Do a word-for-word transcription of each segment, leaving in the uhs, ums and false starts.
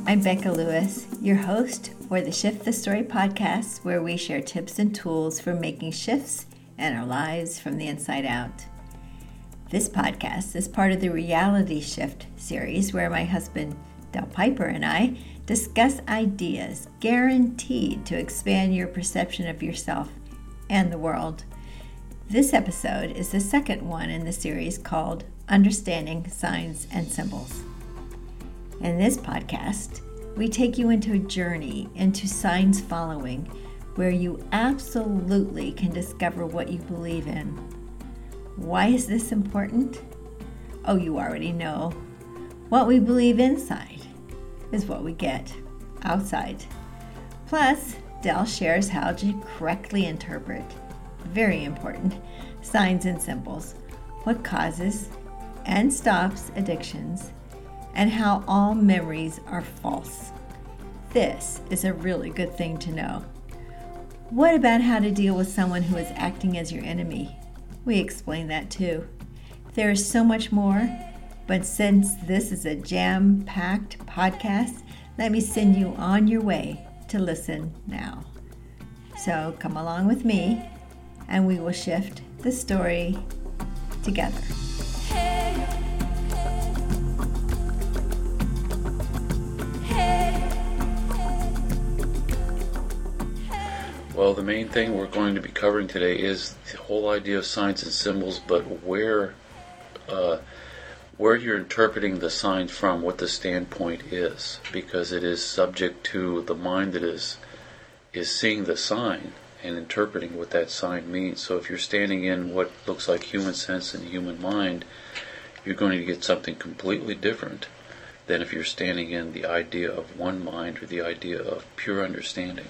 I'm Becca Lewis, your host for the Shift the Story podcast, where we share tips and tools for making shifts in our lives from the inside out. This podcast is part of the Reality Shift series, where my husband, Del Piper, and I discuss ideas guaranteed to expand your perception of yourself and the world. This episode is the second one in the series called Understanding Signs and Symbols. In this podcast, we take you into a journey into signs following, where you absolutely can discover what you believe in. Why is this important? Oh, you already know. What we believe inside is what we get outside. Plus, Del shares how to correctly interpret, very important, signs and symbols, what causes and stops addictions, and how all memories are false. This is a really good thing to know. What about how to deal with someone who is acting as your enemy? We explain that too. There is so much more, but since this is a jam-packed podcast, let me send you on your way to listen now. So come along with me, and we will shift the story together. Well, the main thing we're going to be covering today is the whole idea of signs and symbols, but where uh, where you're interpreting the signs from, what the standpoint is, because it is subject to the mind that is is seeing the sign and interpreting what that sign means. So if you're standing in what looks like human sense and human mind, you're going to get something completely different than if you're standing in the idea of one mind or the idea of pure understanding.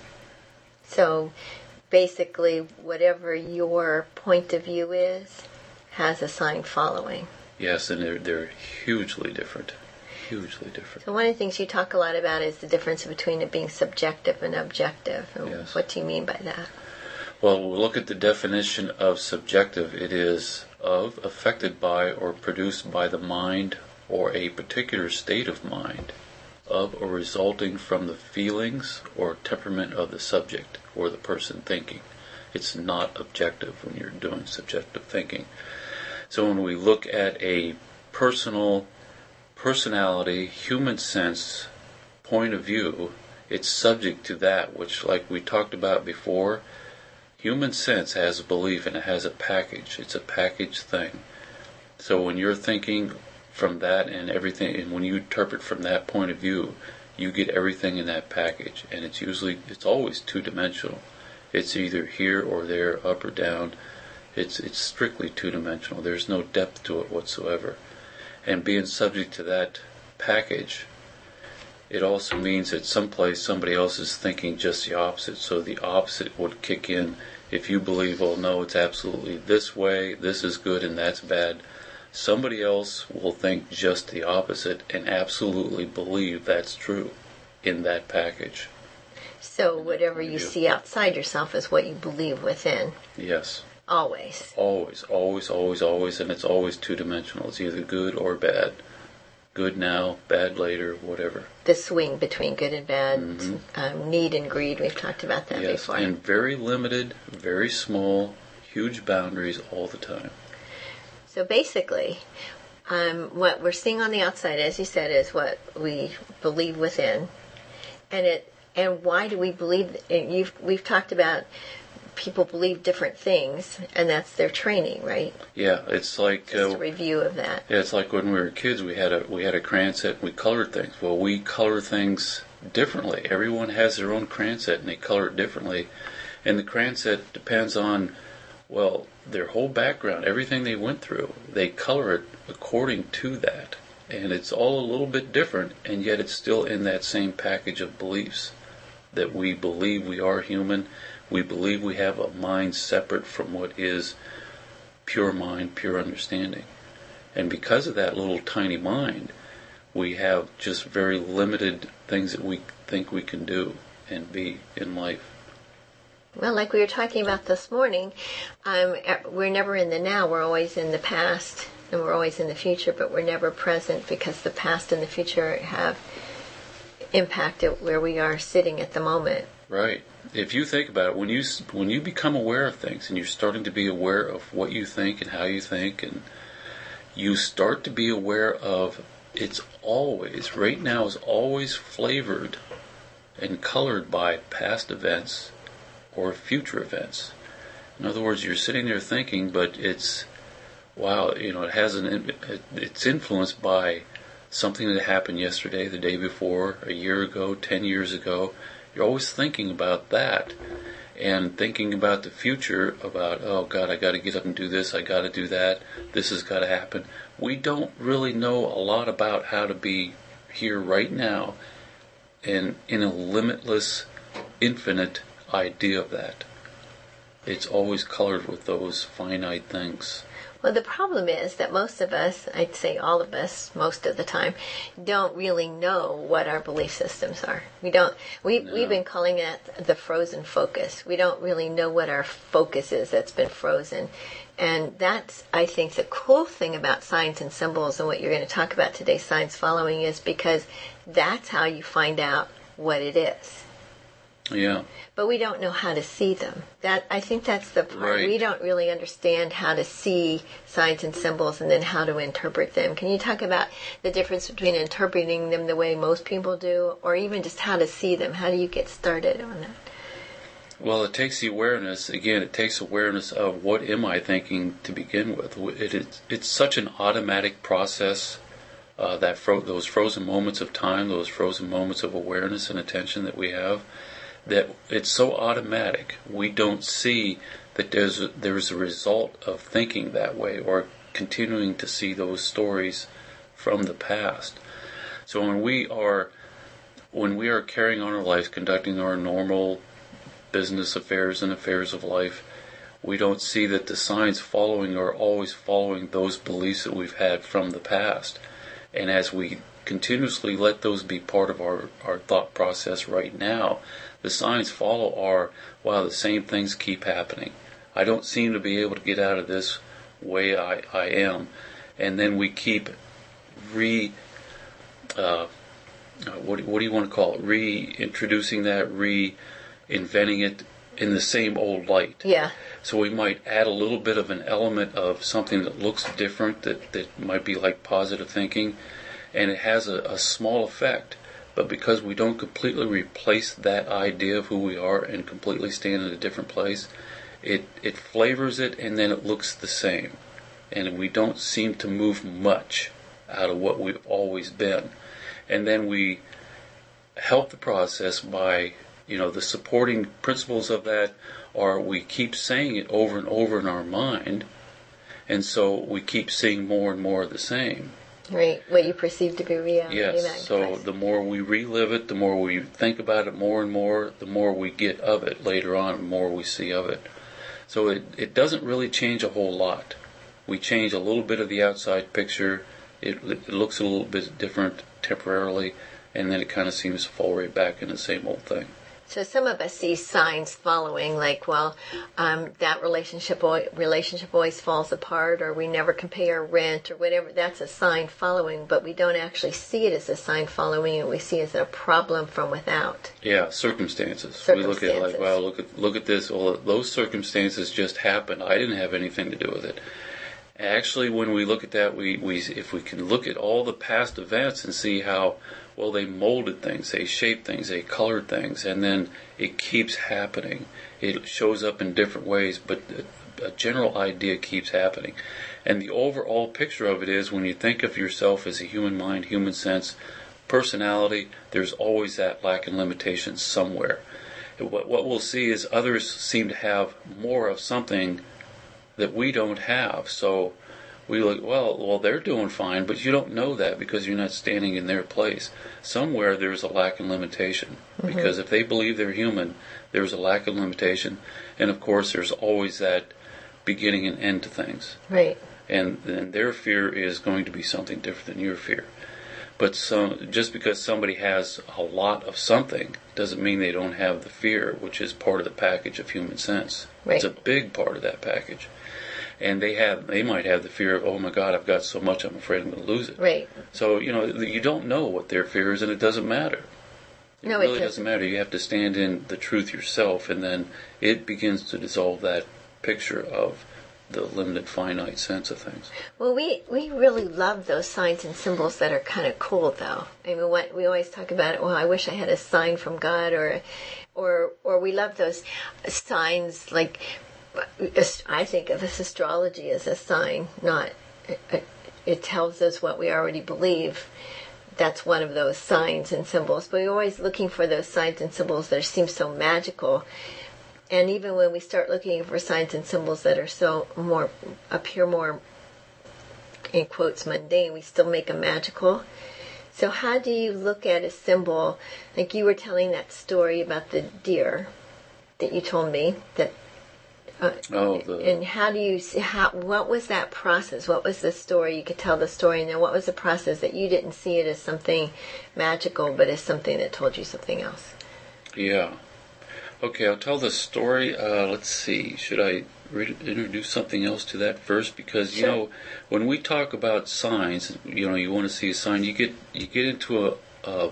So basically, whatever your point of view is, has a sign following. Yes, and they're, they're hugely different. Hugely different. So one of the things you talk a lot about is the difference between it being subjective and objective. And yes. What do you mean by that? Well, we'll look at the definition of subjective. It is of, affected by, or produced by the mind or a particular state of mind, of or resulting from the feelings or temperament of the subject or the person thinking. It's not objective when you're doing subjective thinking. So when we look at a personal, personality, human sense point of view, it's subject to that, which, like we talked about before, human sense has a belief and it has a package. It's a package thing. So when you're thinking from that and everything, and when you interpret from that point of view, you get everything in that package, and it's usually, it's always two-dimensional. It's either here or there, up or down. It's it's strictly two-dimensional. There's no depth to it whatsoever. And being subject to that package, it also means that someplace somebody else is thinking just the opposite. So the opposite would kick in if you believe, oh no, it's absolutely this way, this is good and that's bad. Somebody else will think just the opposite and absolutely believe that's true in that package. So whatever you see outside yourself is what you believe within. Yes. Always. Always, always, always, always, and it's always two-dimensional. It's either good or bad. Good now, bad later, whatever. The swing between good and bad, mm-hmm. um, need and greed, we've talked about that yes, before. And very limited, very small, huge boundaries all the time. So basically, um, what we're seeing on the outside, as you said, is what we believe within. And it and why do we believe? You've, we've talked about people believe different things, and that's their training, right? Yeah, it's like just uh, a review of that. Yeah, it's like when we were kids, we had a we had a crayon set, and we colored things. Well, we color things differently. Everyone has their own crayon set, and they color it differently. And the crayon set depends on, well, their whole background, everything they went through. They color it according to that. And it's all a little bit different, and yet it's still in that same package of beliefs that we believe we are human. We believe we have a mind separate from what is pure mind, pure understanding. And because of that little tiny mind, we have just very limited things that we think we can do and be in life. Well, like we were talking about this morning, um, we're never in the now. We're always in the past, and we're always in the future, but we're never present because the past and the future have impact it where we are sitting at the moment. Right. If you think about it, when you when you become aware of things and you're starting to be aware of what you think and how you think, and you start to be aware of it's always, right now is always flavored and colored by past events or future events. In other words, you're sitting there thinking, but it's, wow, you know, it has an, it's influenced by something that happened yesterday, the day before, a year ago, ten years ago. You're always thinking about that and thinking about the future, about, oh God, I got to get up and do this, I got to do that, this has got to happen. We don't really know a lot about how to be here right now and in a limitless, infinite idea of that. It's always colored with those finite things. Well, the problem is that most of us, I'd say all of us, most of the time, don't really know what our belief systems are. We don't. We No. we've been calling it the frozen focus. We don't really know what our focus is that's been frozen, and that's, I think, the cool thing about signs and symbols and what you're going to talk about today, signs following, is because that's how you find out what it is. Yeah. But we don't know how to see them. That I think that's the part. Right. We don't really understand how to see signs and symbols and then how to interpret them. Can you talk about the difference between interpreting them the way most people do, or even just how to see them? How do you get started on that? Well, it takes the awareness, again, it takes awareness of what am I thinking to begin with. It is, it's such an automatic process, uh, that fro- those frozen moments of time, those frozen moments of awareness and attention that we have, that it's so automatic. We don't see that there's a, there's a result of thinking that way or continuing to see those stories from the past. So when we are when we are carrying on our life, conducting our normal business affairs and affairs of life, we don't see that the signs following are always following those beliefs that we've had from the past. And as we continuously let those be part of our, our thought process right now, the signs follow are, wow, the same things keep happening. I don't seem to be able to get out of this way I, I am. And then we keep re, uh, what, what do you want to call it? Reintroducing that, reinventing it in the same old light. Yeah. So we might add a little bit of an element of something that looks different, that, that might be like positive thinking, and it has a, a small effect. But because we don't completely replace that idea of who we are and completely stand in a different place, it, it flavors it and then it looks the same. And we don't seem to move much out of what we've always been. And then we help the process by, you know, the supporting principles of that are we keep saying it over and over in our mind, and so we keep seeing more and more of the same. Right, what you perceive to be reality. Yes, so the more we relive it, the more we think about it more and more, the more we get of it later on, the more we see of it. So it, it doesn't really change a whole lot. We change a little bit of the outside picture, it, it looks a little bit different temporarily, and then it kind of seems to fall right back in the same old thing. So some of us see signs following, like, well, um, that relationship relationship always falls apart, or we never can pay our rent, or whatever. That's a sign following, but we don't actually see it as a sign following, and we see it as a problem from without. Yeah, circumstances. circumstances. We look at it like, well, look at look at this. Well, those circumstances just happened. I didn't have anything to do with it. Actually, when we look at that, we, we if we can look at all the past events and see how, well, they molded things, they shaped things, they colored things, and then it keeps happening. It shows up in different ways, but a general idea keeps happening. And the overall picture of it is, when you think of yourself as a human mind, human sense, personality, there's always that lack and limitation somewhere. What, what we'll see is others seem to have more of something that we don't have. So we look, well, well, they're doing fine, but you don't know that because you're not standing in their place. Somewhere there's a lack and limitation, mm-hmm. because if they believe they're human, there's a lack of limitation, and of course there's always that beginning and end to things. Right. And then their fear is going to be something different than your fear. But some, just because somebody has a lot of something doesn't mean they don't have the fear, which is part of the package of human sense. Right. It's a big part of that package. And they have, they might have the fear of, oh my God, I've got so much, I'm afraid I'm going to lose it. Right. So, you know, you don't know what their fear is, and it doesn't matter. It No, it really doesn't. doesn't matter. You have to stand in the truth yourself, and then it begins to dissolve that picture of the limited, finite sense of things. Well, we, we really love those signs and symbols that are kind of cool, though. I mean, what, we always talk about it. Well, I wish I had a sign from God, or, or, or we love those signs. Like, I think of this astrology as a sign. Not, it, it tells us what we already believe. That's one of those signs and symbols. But we're always looking for those signs and symbols that seem so magical. And even when we start looking for signs and symbols that are so more, appear more, in quotes, mundane, we still make them magical. So how do you look at a symbol, like you were telling that story about the deer that you told me, that, uh, Oh, the, and how do you, see, how, what was that process? What was the story? You could tell the story, and then what was the process that you didn't see it as something magical, but as something that told you something else? yeah. Okay, I'll tell the story. Uh, let's see. Should I re- introduce something else to that first? Because you Sure. know, when we talk about signs, you know, you want to see a sign. You get you get into a, a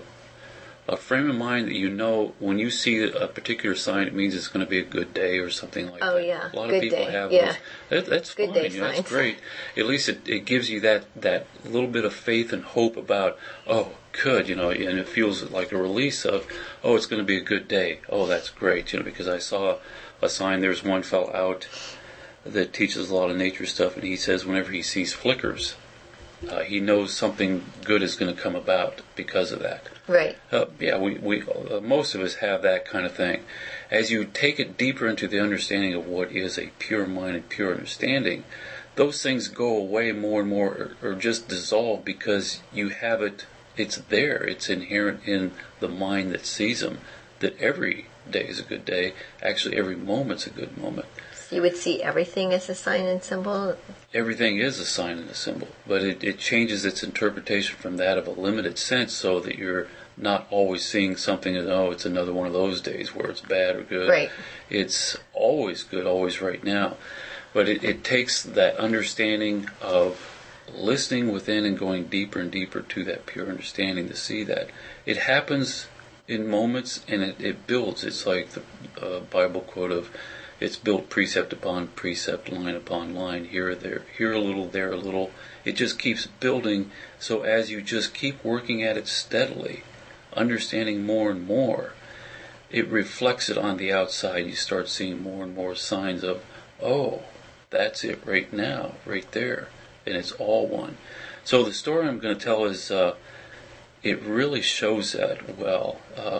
a frame of mind that you know when you see a particular sign, it means it's going to be a good day or something like Oh, that. yeah. A lot Good of people day. have Yeah. those. That, that's Good fine. day You know, that's signs. great. At least it, it gives you that that little bit of faith and hope about, oh, good, you know, and it feels like a release of, oh, it's going to be a good day. Oh, that's great, you know, because I saw a sign. There's one fellow out that teaches a lot of nature stuff, and he says whenever he sees flickers, uh, he knows something good is going to come about because of that. Right. Uh, yeah, we, we uh, most of us have that kind of thing. As you take it deeper into the understanding of what is a pure mind and pure understanding, those things go away more and more, or, or just dissolve because you have it. It's there. It's inherent in the mind that sees them. That every day is a good day. Actually, every moment's a good moment. You would see everything as a sign and symbol? Everything is a sign and a symbol, but it, it changes its interpretation from that of a limited sense so that you're not always seeing something as, oh, it's another one of those days where it's bad or good. Right. It's always good, always right now. But it, it takes that understanding of listening within and going deeper and deeper to that pure understanding to see that. It happens in moments and it, it builds. It's like the uh, Bible quote of, it's built precept upon precept, line upon line, here or there, here a little, there a little. It just keeps building. So as you just keep working at it steadily, understanding more and more, it reflects it on the outside. You start seeing more and more signs of, oh, that's it right now, right there. And it's all one. So the story I'm going to tell is, uh, it really shows that well. Uh,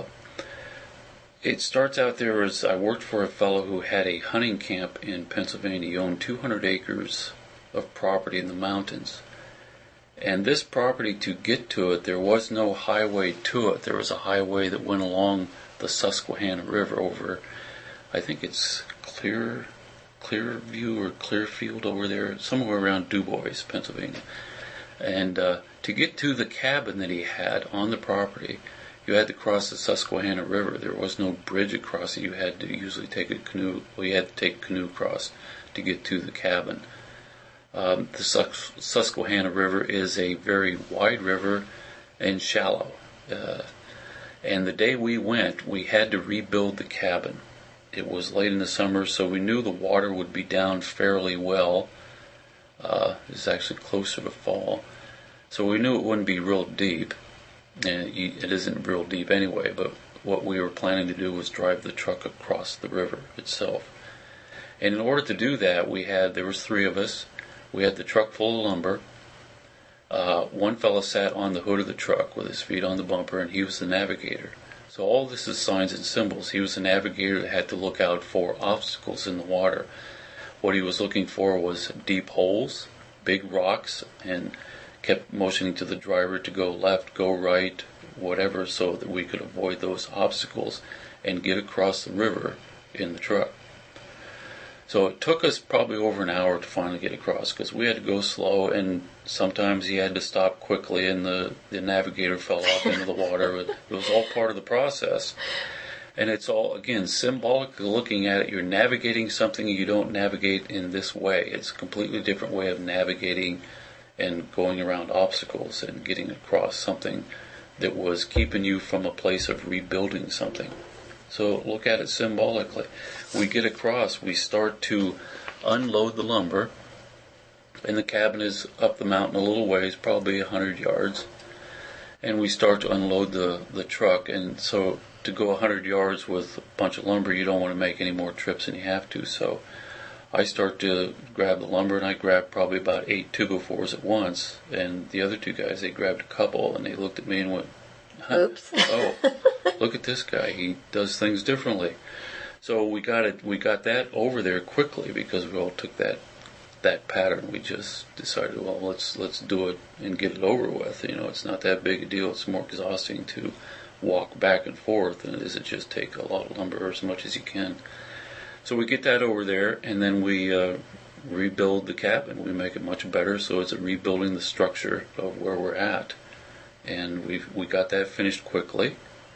It starts out there as I worked for a fellow who had a hunting camp in Pennsylvania. He owned two hundred acres of property in the mountains. And this property, to get to it, there was no highway to it. There was a highway that went along the Susquehanna River over, I think it's Clear, Clearview or Clearfield over there, somewhere around DuBois, Pennsylvania. And uh, to get to the cabin that he had on the property, you had to cross the Susquehanna River. There was no bridge across it. You had to usually take a canoe. Well, you had to take a canoe across to get to the cabin. Um, the Sus- Susquehanna River is a very wide river and shallow. Uh, and the day we went, we had to rebuild the cabin. It was late in the summer, so we knew the water would be down fairly well. Uh, it's actually closer to fall. So we knew it wouldn't be real deep. And it isn't real deep anyway, but what we were planning to do was drive the truck across the river itself. And in order to do that, we had, there was three of us. We had the truck full of lumber. Uh, one fellow sat on the hood of the truck with his feet on the bumper, and he was the navigator. So all this is signs and symbols. He was the navigator that had to look out for obstacles in the water. What he was looking for was deep holes, big rocks, and kept motioning to the driver to go left, go right, whatever, so that we could avoid those obstacles and get across the river in the truck. So it took us probably over an hour to finally get across because we had to go slow, and sometimes he had to stop quickly and the, the navigator fell off into the water. It was all part of the process. And it's all, again, symbolic looking at it. You're navigating something you don't navigate in this way. It's a completely different way of navigating and going around obstacles and getting across something that was keeping you from a place of rebuilding something. So look at it symbolically. We get across, we start to unload the lumber, and the cabin is up the mountain a little ways, probably a hundred yards, and we start to unload the, the truck. And so to go a hundred yards with a bunch of lumber, you don't want to make any more trips than you have to. So I start to grab the lumber, and I grab probably about eight two by fours at once, and the other two guys, they grabbed a couple, and they looked at me and went, huh, oops. oh, look at this guy, he does things differently. So we got it, we got that over there quickly, because we all took that that pattern. We just decided, well, let's let's do it and get it over with. You know, it's not that big a deal. It's more exhausting to walk back and forth than it is to just take a lot of lumber, or as much as you can. So we get that over there, and then we uh, rebuild the cabin. We make it much better, so it's a rebuilding the structure of where we're at. And we we got that finished quickly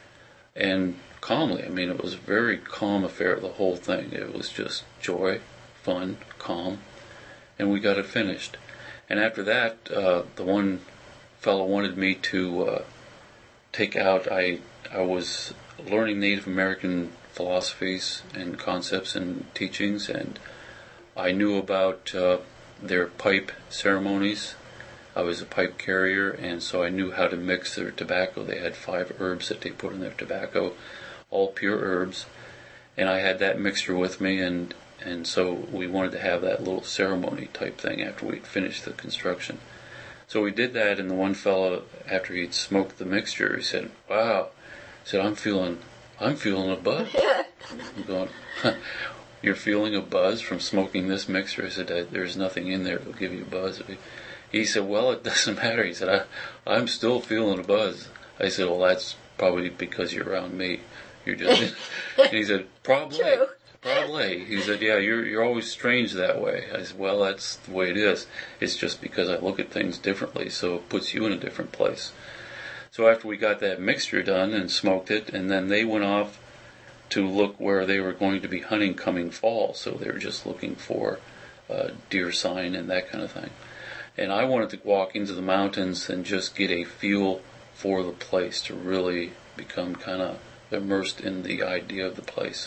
and calmly. I mean, it was a very calm affair, the whole thing. It was just joy, fun, calm, and we got it finished. And after that, uh, the one fellow wanted me to uh, take out, I, I was learning Native American philosophies and concepts and teachings, and I knew about uh, their pipe ceremonies. I was a pipe carrier, and so I knew how to mix their tobacco. They had five herbs that they put in their tobacco, all pure herbs, and I had that mixture with me, and and so we wanted to have that little ceremony type thing after we'd finished the construction. So we did that, and the one fellow, after he'd smoked the mixture, he said, "Wow," he said, "I'm feeling, I'm feeling a buzz." I'm going, "You're feeling a buzz from smoking this mixture?" I said, "There's nothing in there that'll give you a buzz." He said, "Well, it doesn't matter." He said, I, I'm still feeling a buzz. I said, "Well, that's probably because you're around me. You're just." And he said, "Probably." True. Probably. He said, "Yeah, you're you're always strange that way." I said, "Well, that's the way it is. It's just because I look at things differently, so it puts you in a different place." So after we got that mixture done and smoked it, and then they went off to look where they were going to be hunting coming fall. So they were just looking for uh, deer sign and that kind of thing. And I wanted to walk into the mountains and just get a feel for the place, to really become kind of immersed in the idea of the place.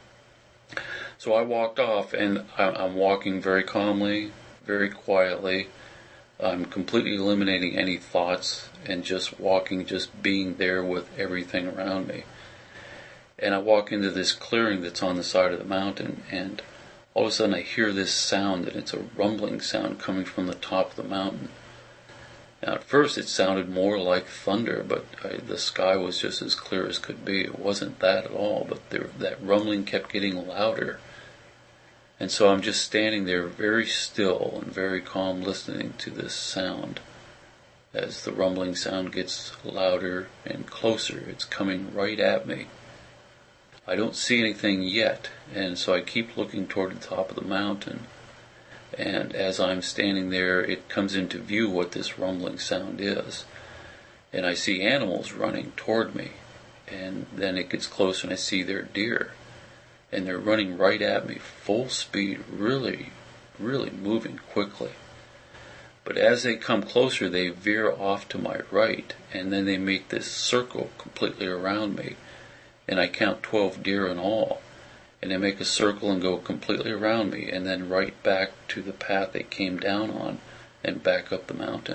So I walked off, and I'm walking very calmly, very quietly. I'm completely eliminating any thoughts and just walking, just being there with everything around me. And I walk into this clearing that's on the side of the mountain, and all of a sudden I hear this sound, and it's a rumbling sound coming from the top of the mountain. Now at first it sounded more like thunder, but I, the sky was just as clear as could be. It wasn't that at all, but there, that rumbling kept getting louder. And so I'm just standing there very still and very calm, listening to this sound. As the rumbling sound gets louder and closer, it's coming right at me. I don't see anything yet, and so I keep looking toward the top of the mountain. And as I'm standing there, it comes into view what this rumbling sound is. And I see animals running toward me. And then it gets closer, and I see they're deer. And they're running right at me, full speed, really, really moving quickly. But as they come closer, they veer off to my right, and then they make this circle completely around me. And I count twelve deer in all. And they make a circle and go completely around me, and then right back to the path they came down on, and back up the mountain.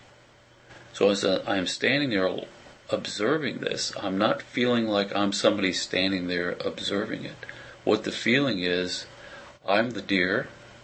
So as I'm standing there observing this, I'm not feeling like I'm somebody standing there observing it. What the feeling is, I'm the deer,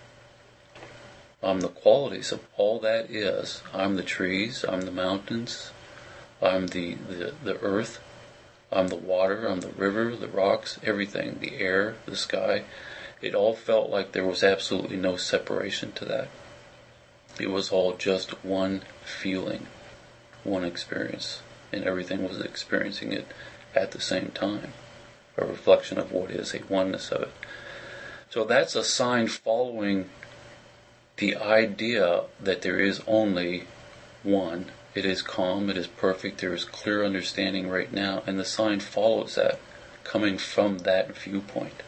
I'm the qualities of all that is. I'm the trees, I'm the mountains, I'm the, the, the earth, I'm the water, I'm the river, the rocks, everything, the air, the sky. It all felt like there was absolutely no separation to that. It was all just one feeling, one experience, and everything was experiencing it at the same time. A reflection of what is, a oneness of it. So that's a sign following the idea that there is only one. It is calm, it is perfect, there is clear understanding right now, and the sign follows that, coming from that viewpoint.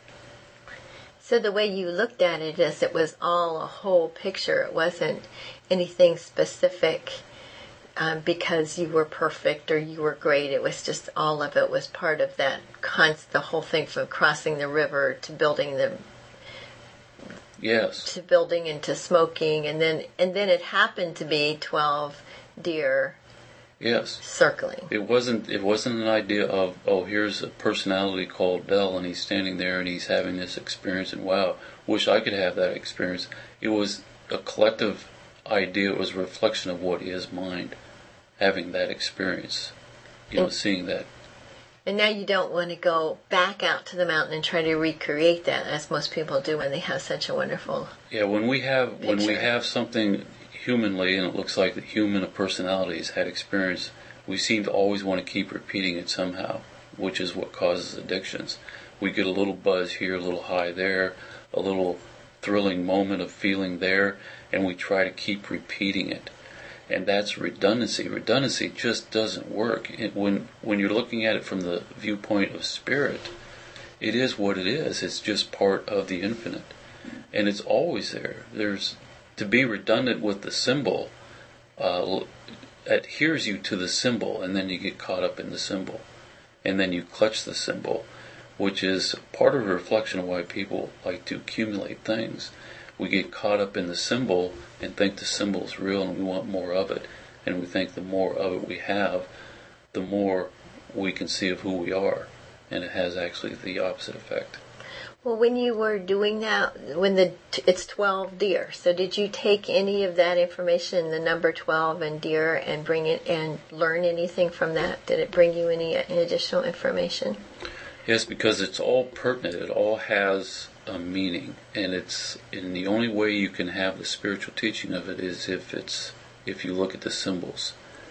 So the way you looked at it is it was all a whole picture. It wasn't anything specific um, because you were perfect or you were great. It was just all of it was part of that const, the whole thing from crossing the river to building the yes to building into smoking, and then and then it happened to be twelve deer. Yes. Circling. It wasn't it wasn't an idea of, oh, here's a personality called Del and he's standing there and he's having this experience and wow, wish I could have that experience. It was a collective idea. It was a reflection of what is mind, having that experience, you know, and, seeing that. And now you don't want to go back out to the mountain and try to recreate that, as most people do when they have such a wonderful Yeah, when we have picture. when we have something humanly, and it looks like the human personalities had experience, we seem to always want to keep repeating it somehow, which is what causes addictions. We get a little buzz here, a little high there, a little thrilling moment of feeling there, and we try to keep repeating it. And that's redundancy. Redundancy just doesn't work. It, when when you're looking at it from the viewpoint of spirit, it is what it is. It's just part of the infinite. And it's always there. There's To be redundant with the symbol uh, adheres you to the symbol, and then you get caught up in the symbol. And then you clutch the symbol, which is part of a reflection of why people like to accumulate things. We get caught up in the symbol and think the symbol is real and we want more of it. And we think the more of it we have, the more we can see of who we are. And it has actually the opposite effect. Well, when you were doing that, when the it's twelve deer, so did you take any of that information, the number twelve and deer, and bring it and learn anything from that? Did it bring you any additional information? Yes, because it's all pertinent. It all has a meaning, and it's and the only way you can have the spiritual teaching of it is if it's if you look at the symbols.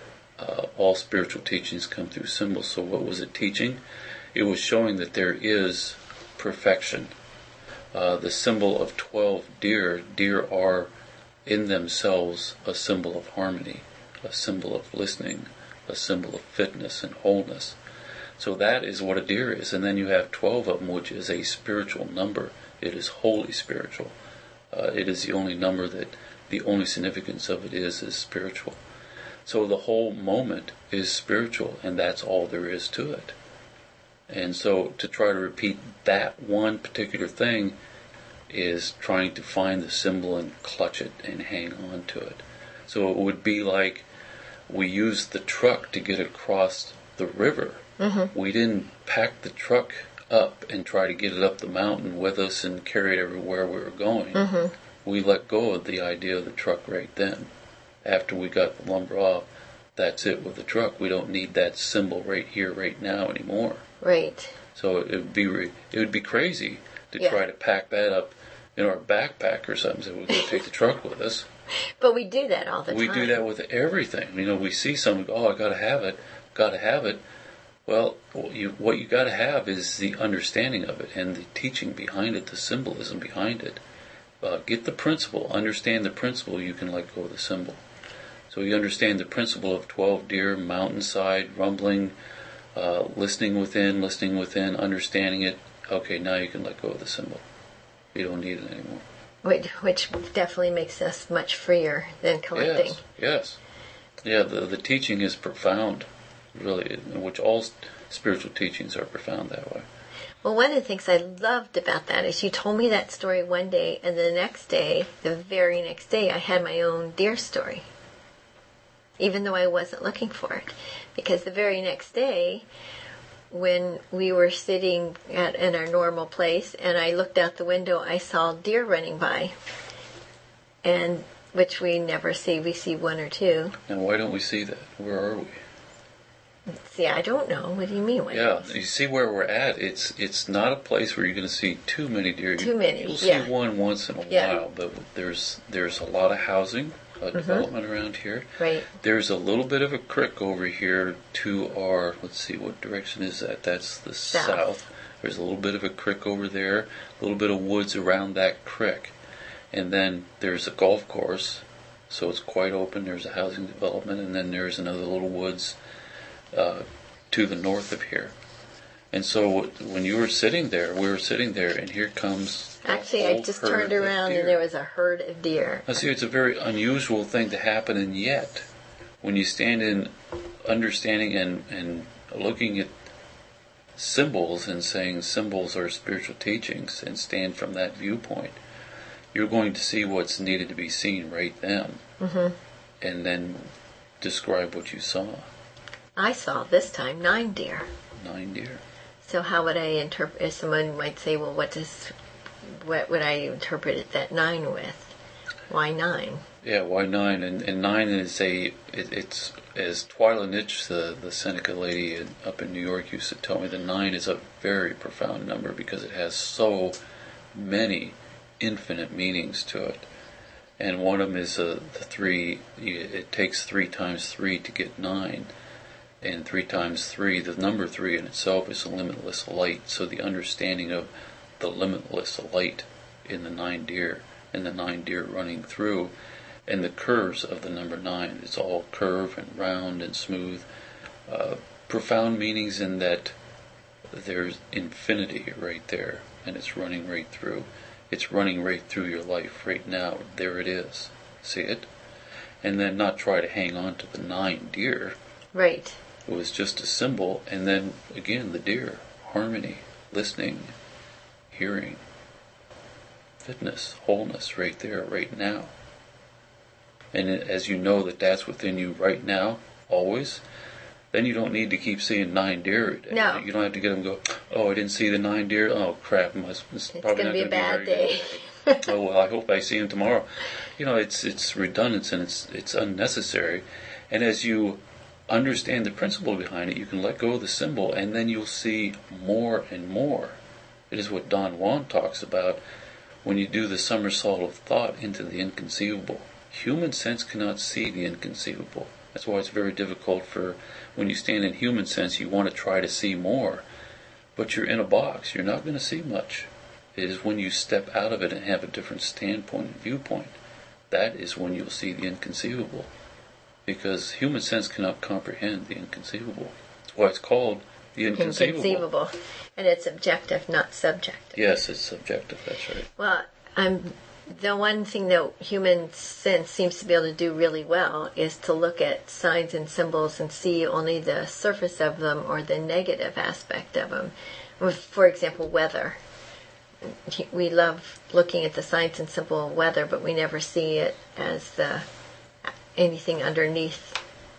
Uh, all spiritual teachings come through symbols. So what was it teaching? It was showing that there is perfection. Uh, the symbol of twelve deer, deer are in themselves a symbol of harmony, a symbol of listening, a symbol of fitness and wholeness. So that is what a deer is. And then you have twelve of them, which is a spiritual number. It is wholly spiritual. Uh, it is the only number that, the only significance of it is, is spiritual. So the whole moment is spiritual, and that's all there is to it. And so to try to repeat that one particular thing is trying to find the symbol and clutch it and hang on to it. So it would be like we used the truck to get across the river. Mm-hmm. We didn't pack the truck up and try to get it up the mountain with us and carry it everywhere we were going. Mm-hmm. We let go of the idea of the truck right then. After we got the lumber off, that's it with the truck. We don't need that symbol right here, right now anymore. Right. So it would be re- it would be crazy to yeah. try to pack that up in our backpack or something. So we're going to take the truck with us. But we do that all the we time. We do that with everything. You know, we see something. Oh, I got to have it. Got to have it. Well, you, what you got to have is the understanding of it and the teaching behind it, the symbolism behind it. Uh, get the principle. Understand the principle. You can let go of the symbol. So you understand the principle of twelve deer, mountainside, rumbling. Uh, listening within, listening within, understanding it. Okay, now you can let go of the symbol. You don't need it anymore. Which, which definitely makes us much freer than collecting. Yes, yes. Yeah, the, the teaching is profound, really, which all spiritual teachings are profound that way. Well, one of the things I loved about that is you told me that story one day, and the next day, the very next day, I had my own deer story. Even though I wasn't looking for it. Because the very next day, when we were sitting at in our normal place, and I looked out the window, I saw deer running by, and which we never see. We see one or two. And why don't we see that? Where are we? See, I don't know. What do you mean? Yeah, you see where we're at. It's it's not a place where you're going to see too many deer. Too many. You'll yeah. see one once in a yeah. while, but there's there's a lot of housing. Uh, mm-hmm. Development around here. Right. There's a little bit of a creek over here to our, let's see, what direction is that? That's the south. south. There's a little bit of a creek over there, a little bit of woods around that creek. And then there's a golf course, so it's quite open. There's a housing development, and then there's another little woods uh, to the north of here. And so when you were sitting there, we were sitting there, and here comes... Actually, I just turned around and there was a herd of deer. I see, it's a very unusual thing to happen, and yet when you stand in understanding and, and looking at symbols and saying symbols are spiritual teachings and stand from that viewpoint, you're going to see what's needed to be seen right then. Mm-hmm. And then describe what you saw. I saw this time nine deer. Nine deer. So how would I interpret, if someone might say, well, what does, what would I interpret it, that nine with? Why nine? Yeah, why nine? And, and nine is a, it, it's, as Twyla Nitsch, the, the Seneca lady in, up in New York used to tell me, the nine is a very profound number because it has so many infinite meanings to it. And one of them is uh, the three, it takes three times three to get nine. And three times three, the number three in itself is a limitless light. So the understanding of the limitless light in the nine deer, and the nine deer running through, and the curves of the number nine, it's all curve and round and smooth. Uh, profound meanings in that there's infinity right there, and it's running right through. It's running right through your life right now. There it is. See it? And then not try to hang on to the nine deer. Right. It was just a symbol, and then again the deer, harmony, listening, hearing, fitness, wholeness right there, right now. And as you know that that's within you right now, always, then you don't need to keep seeing nine deer. No. You don't have to get them go, oh, I didn't see the nine deer. Oh, crap. It's, it's, it's probably going to be a bad be day. Oh, well, I hope I see him tomorrow. You know, it's it's redundant and it's it's unnecessary. And as you understand the principle behind it, you can let go of the symbol, and then you'll see more and more. It is what Don Juan talks about when you do the somersault of thought into the inconceivable. Human sense cannot see the inconceivable. That's why it's very difficult for, when you stand in human sense, you want to try to see more. But you're in a box. You're not going to see much. It is when you step out of it and have a different standpoint and viewpoint. That is when you'll see the inconceivable. Because human sense cannot comprehend the inconceivable. That's why it's called the inconceivable. Inconceivable. And it's objective, not subjective. Yes, it's subjective. That's right. Well, I'm... The one thing that human sense seems to be able to do really well is to look at signs and symbols and see only the surface of them or the negative aspect of them. For example, weather. We love looking at the signs and symbol of weather, but we never see it as the anything underneath.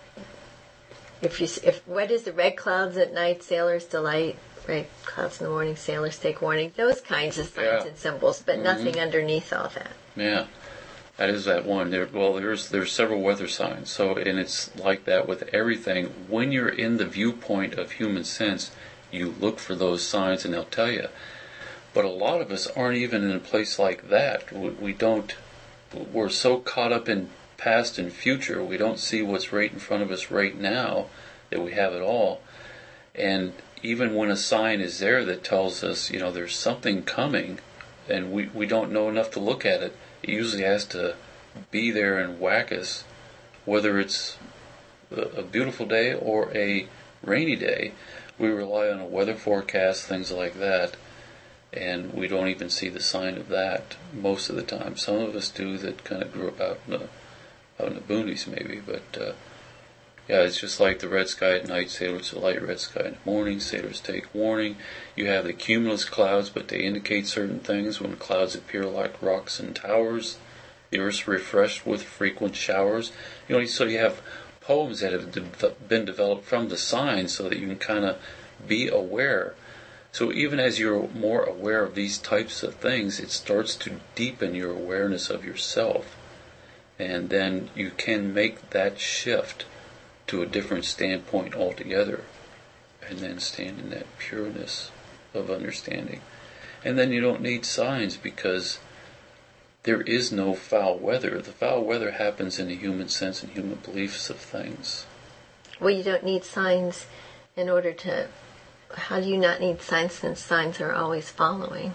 If you, if what is the red clouds at night, sailors delight. Red clouds in the morning, sailors take warning. Those kinds of signs yeah. and symbols, but mm-hmm. nothing underneath all that. Yeah, that is that one. There, well, there's there's several weather signs. So, and it's like that with everything. When you're in the viewpoint of human sense, you look for those signs, and they'll tell you. But a lot of us aren't even in a place like that. We, we don't. We're so caught up in past and future, we don't see what's right in front of us right now that we have it all. And even when a sign is there that tells us, you know, there's something coming, and we, we don't know enough to look at it, it usually has to be there and whack us, whether it's a, a beautiful day or a rainy day. We rely on a weather forecast, things like that, and we don't even see the sign of that most of the time. Some of us do that kind of grew up out in the, out in the boonies maybe, but... Uh, Yeah, it's just like the red sky at night, sailors delight, red sky in the morning, sailors take warning. You have the cumulus clouds, but they indicate certain things. When clouds appear like rocks and towers, the earth's refreshed with frequent showers. You know, so you have poems that have de- been developed from the signs so that you can kind of be aware. So even as you're more aware of these types of things, it starts to deepen your awareness of yourself. And then you can make that shift to a different standpoint altogether, and then stand in that pureness of understanding. And then you don't need signs, because there is no foul weather. The foul weather happens in the human sense and human beliefs of things. Well, you don't need signs in order to... How do you not need signs, since signs are always following?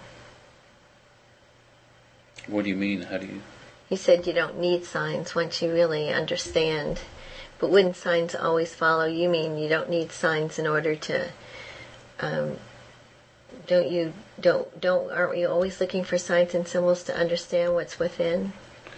What do you mean? How do you... You said you don't need signs once you really understand. But wouldn't signs always follow? You mean you don't need signs in order to, um, don't you, don't, don't, aren't we always looking for signs and symbols to understand what's within?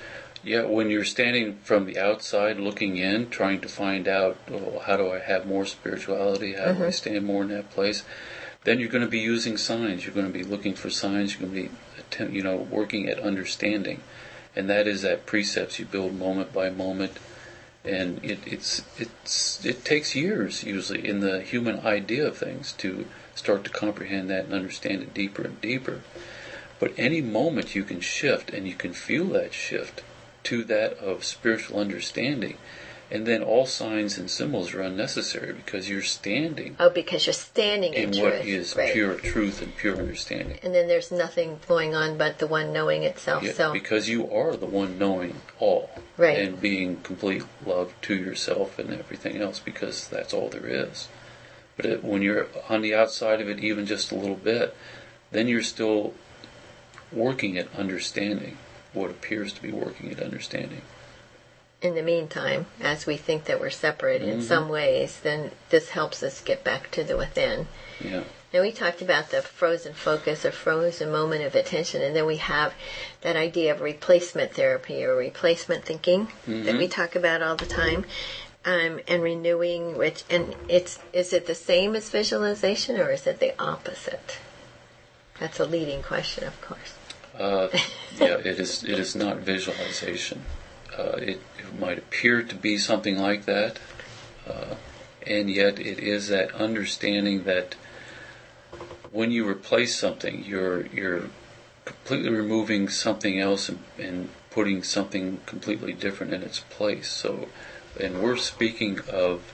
Yeah, when you're standing from the outside looking in, trying to find out, oh, how do I have more spirituality? How mm-hmm. do I stand more in that place? Then you're going to be using signs. You're going to be looking for signs. You're going to be, attempt, you know, working at understanding. And that is that precepts you build moment by moment. And it, it's it's it takes years, usually, in the human idea of things to start to comprehend that and understand it deeper and deeper. But any moment you can shift, and you can feel that shift to that of spiritual understanding, and then all signs and symbols are unnecessary because you're standing. Oh, because you're standing in, in truth. what is right. pure truth and pure understanding. And then there's nothing going on but the one knowing itself. Yeah, so because you are the one knowing all, right. and being complete love to yourself and everything else, because that's all there is. But it, when you're on the outside of it, even just a little bit, then you're still working at understanding what appears to be working at understanding. In the meantime, as we think that we're separate in mm-hmm. some ways, then this helps us get back to the within. Yeah. And we talked about the frozen focus or frozen moment of attention, and then we have that idea of replacement therapy or replacement thinking mm-hmm. that we talk about all the time, um, and renewing. Which and it's is it the same as visualization or is it the opposite? That's a leading question, of course. Uh, yeah, it is. It is not visualization. Uh, it, it might appear to be something like that, uh, and yet it is that understanding that when you replace something, you're you're completely removing something else and, and putting something completely different in its place. So, and we're speaking of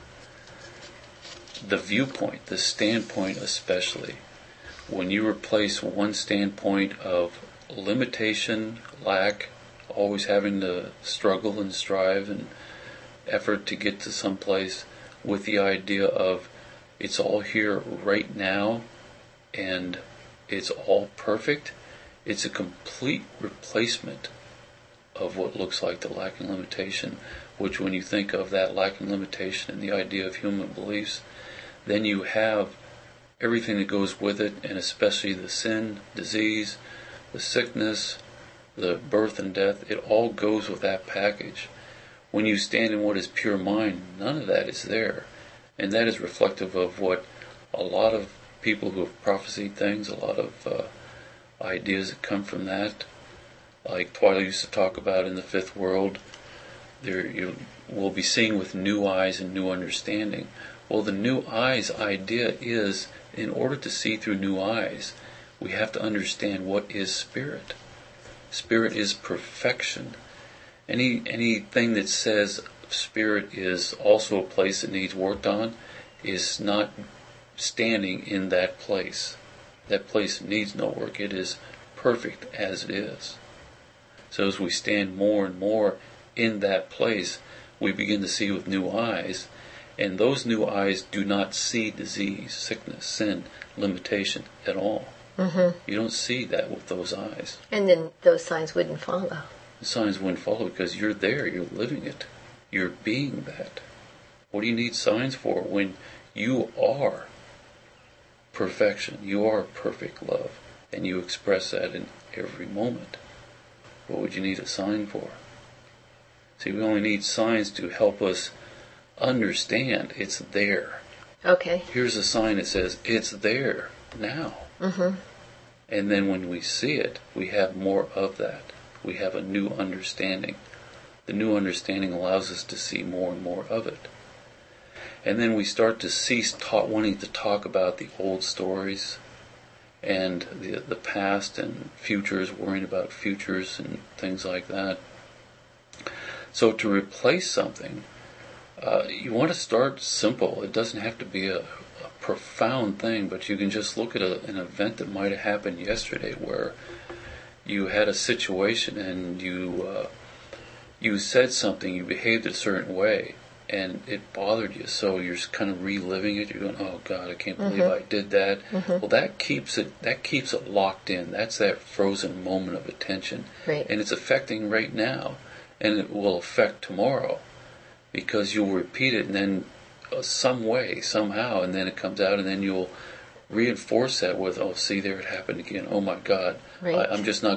the viewpoint, the standpoint, especially when you replace one standpoint of limitation, lack, always having to struggle and strive and effort to get to some place, with the idea of it's all here right now and it's all perfect. It's a complete replacement of what looks like the lack and limitation, which when you think of that lack and limitation and the idea of human beliefs, then you have everything that goes with it, and especially the sin, disease, the sickness, the birth and death. It all goes with that package. When you stand in what is pure mind, none of that is there. And that is reflective of what a lot of people who have prophesied things, a lot of uh, ideas that come from that. Like Twyla used to talk about in the fifth world, there you will be seeing with new eyes and new understanding. Well, the new eyes idea is, in order to see through new eyes, we have to understand what is spirit. Spirit is perfection. Any anything that says spirit is also a place that needs worked on is not standing in that place. That place needs no work. It is perfect as it is. So as we stand more and more in that place, we begin to see with new eyes, and those new eyes do not see disease, sickness, sin, limitation at all. Mm-hmm. You don't see that with those eyes. And then those signs wouldn't follow. The signs wouldn't follow because you're there, you're living it, you're being that. What do you need signs for when you are perfection? You are perfect love, and you express that in every moment. What would you need a sign for? See, we only need signs to help us understand it's there. Okay. Here's a sign that says it's there now. Mm-hmm. And then when we see it, we have more of that. We have a new understanding. The new understanding allows us to see more and more of it. And then we start to cease ta- wanting to talk about the old stories and the the past and futures, worrying about futures and things like that. So to replace something, uh, you want to start simple. It doesn't have to be a profound thing, but you can just look at a, an event that might have happened yesterday where you had a situation and you uh, you said something, you behaved a certain way, and it bothered you, so you're kind of reliving it. You're going, oh God, I can't believe mm-hmm. I did that. Mm-hmm. Well, that keeps it that keeps it locked in. That's that frozen moment of attention. Right. And it's affecting right now, and it will affect tomorrow, because you'll repeat it and then some way, somehow, and then it comes out, and then you'll reinforce that with, oh, see, there it happened again. Oh my God, right. I, I'm just not going to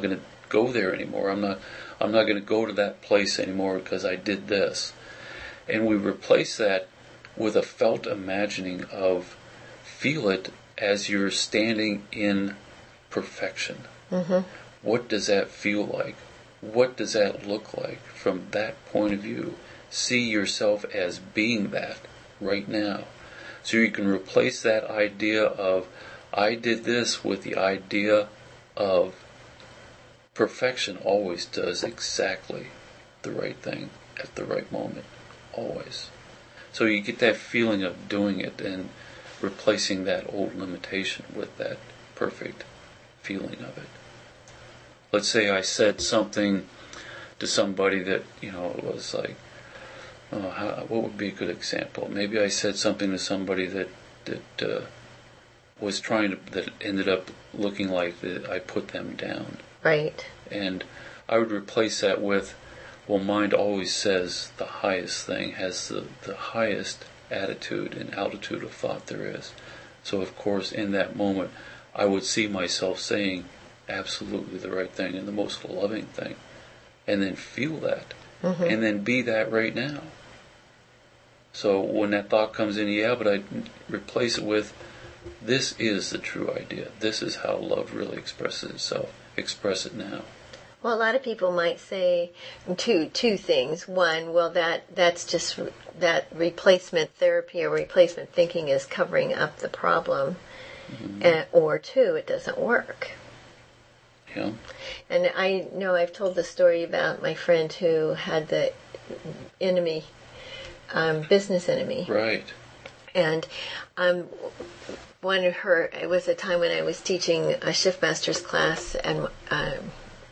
go there anymore. I'm not I'm not going to go to that place anymore because I did this. And we replace that with a felt imagining of feel it as you're standing in perfection. Mm-hmm. What does that feel like? What does that look like from that point of view? See yourself as being that right now. So you can replace that idea of I did this with the idea of perfection always does exactly the right thing at the right moment. Always. So you get that feeling of doing it and replacing that old limitation with that perfect feeling of it. Let's say I said something to somebody that, you know, was like, oh, how, what would be a good example? Maybe I said something to somebody that, that uh, was trying to, that ended up looking like that I put them down. Right. And I would replace that with, well, mind always says the highest thing, has the, the highest attitude and altitude of thought there is. So, of course, in that moment, I would see myself saying absolutely the right thing and the most loving thing. And then feel that. Mm-hmm. And then be that right now. So when that thought comes in, yeah, but I replace it with, this is the true idea. This is how love really expresses itself. Express it now. Well, a lot of people might say two two things. One, well, that that's just that replacement therapy or replacement thinking is covering up the problem, mm-hmm. and, or two, it doesn't work. Yeah. And I know I've told the story about my friend who had the enemy, um, business enemy. Right. And um, one of her, it was a time when I was teaching a Shift Masters class and. Um,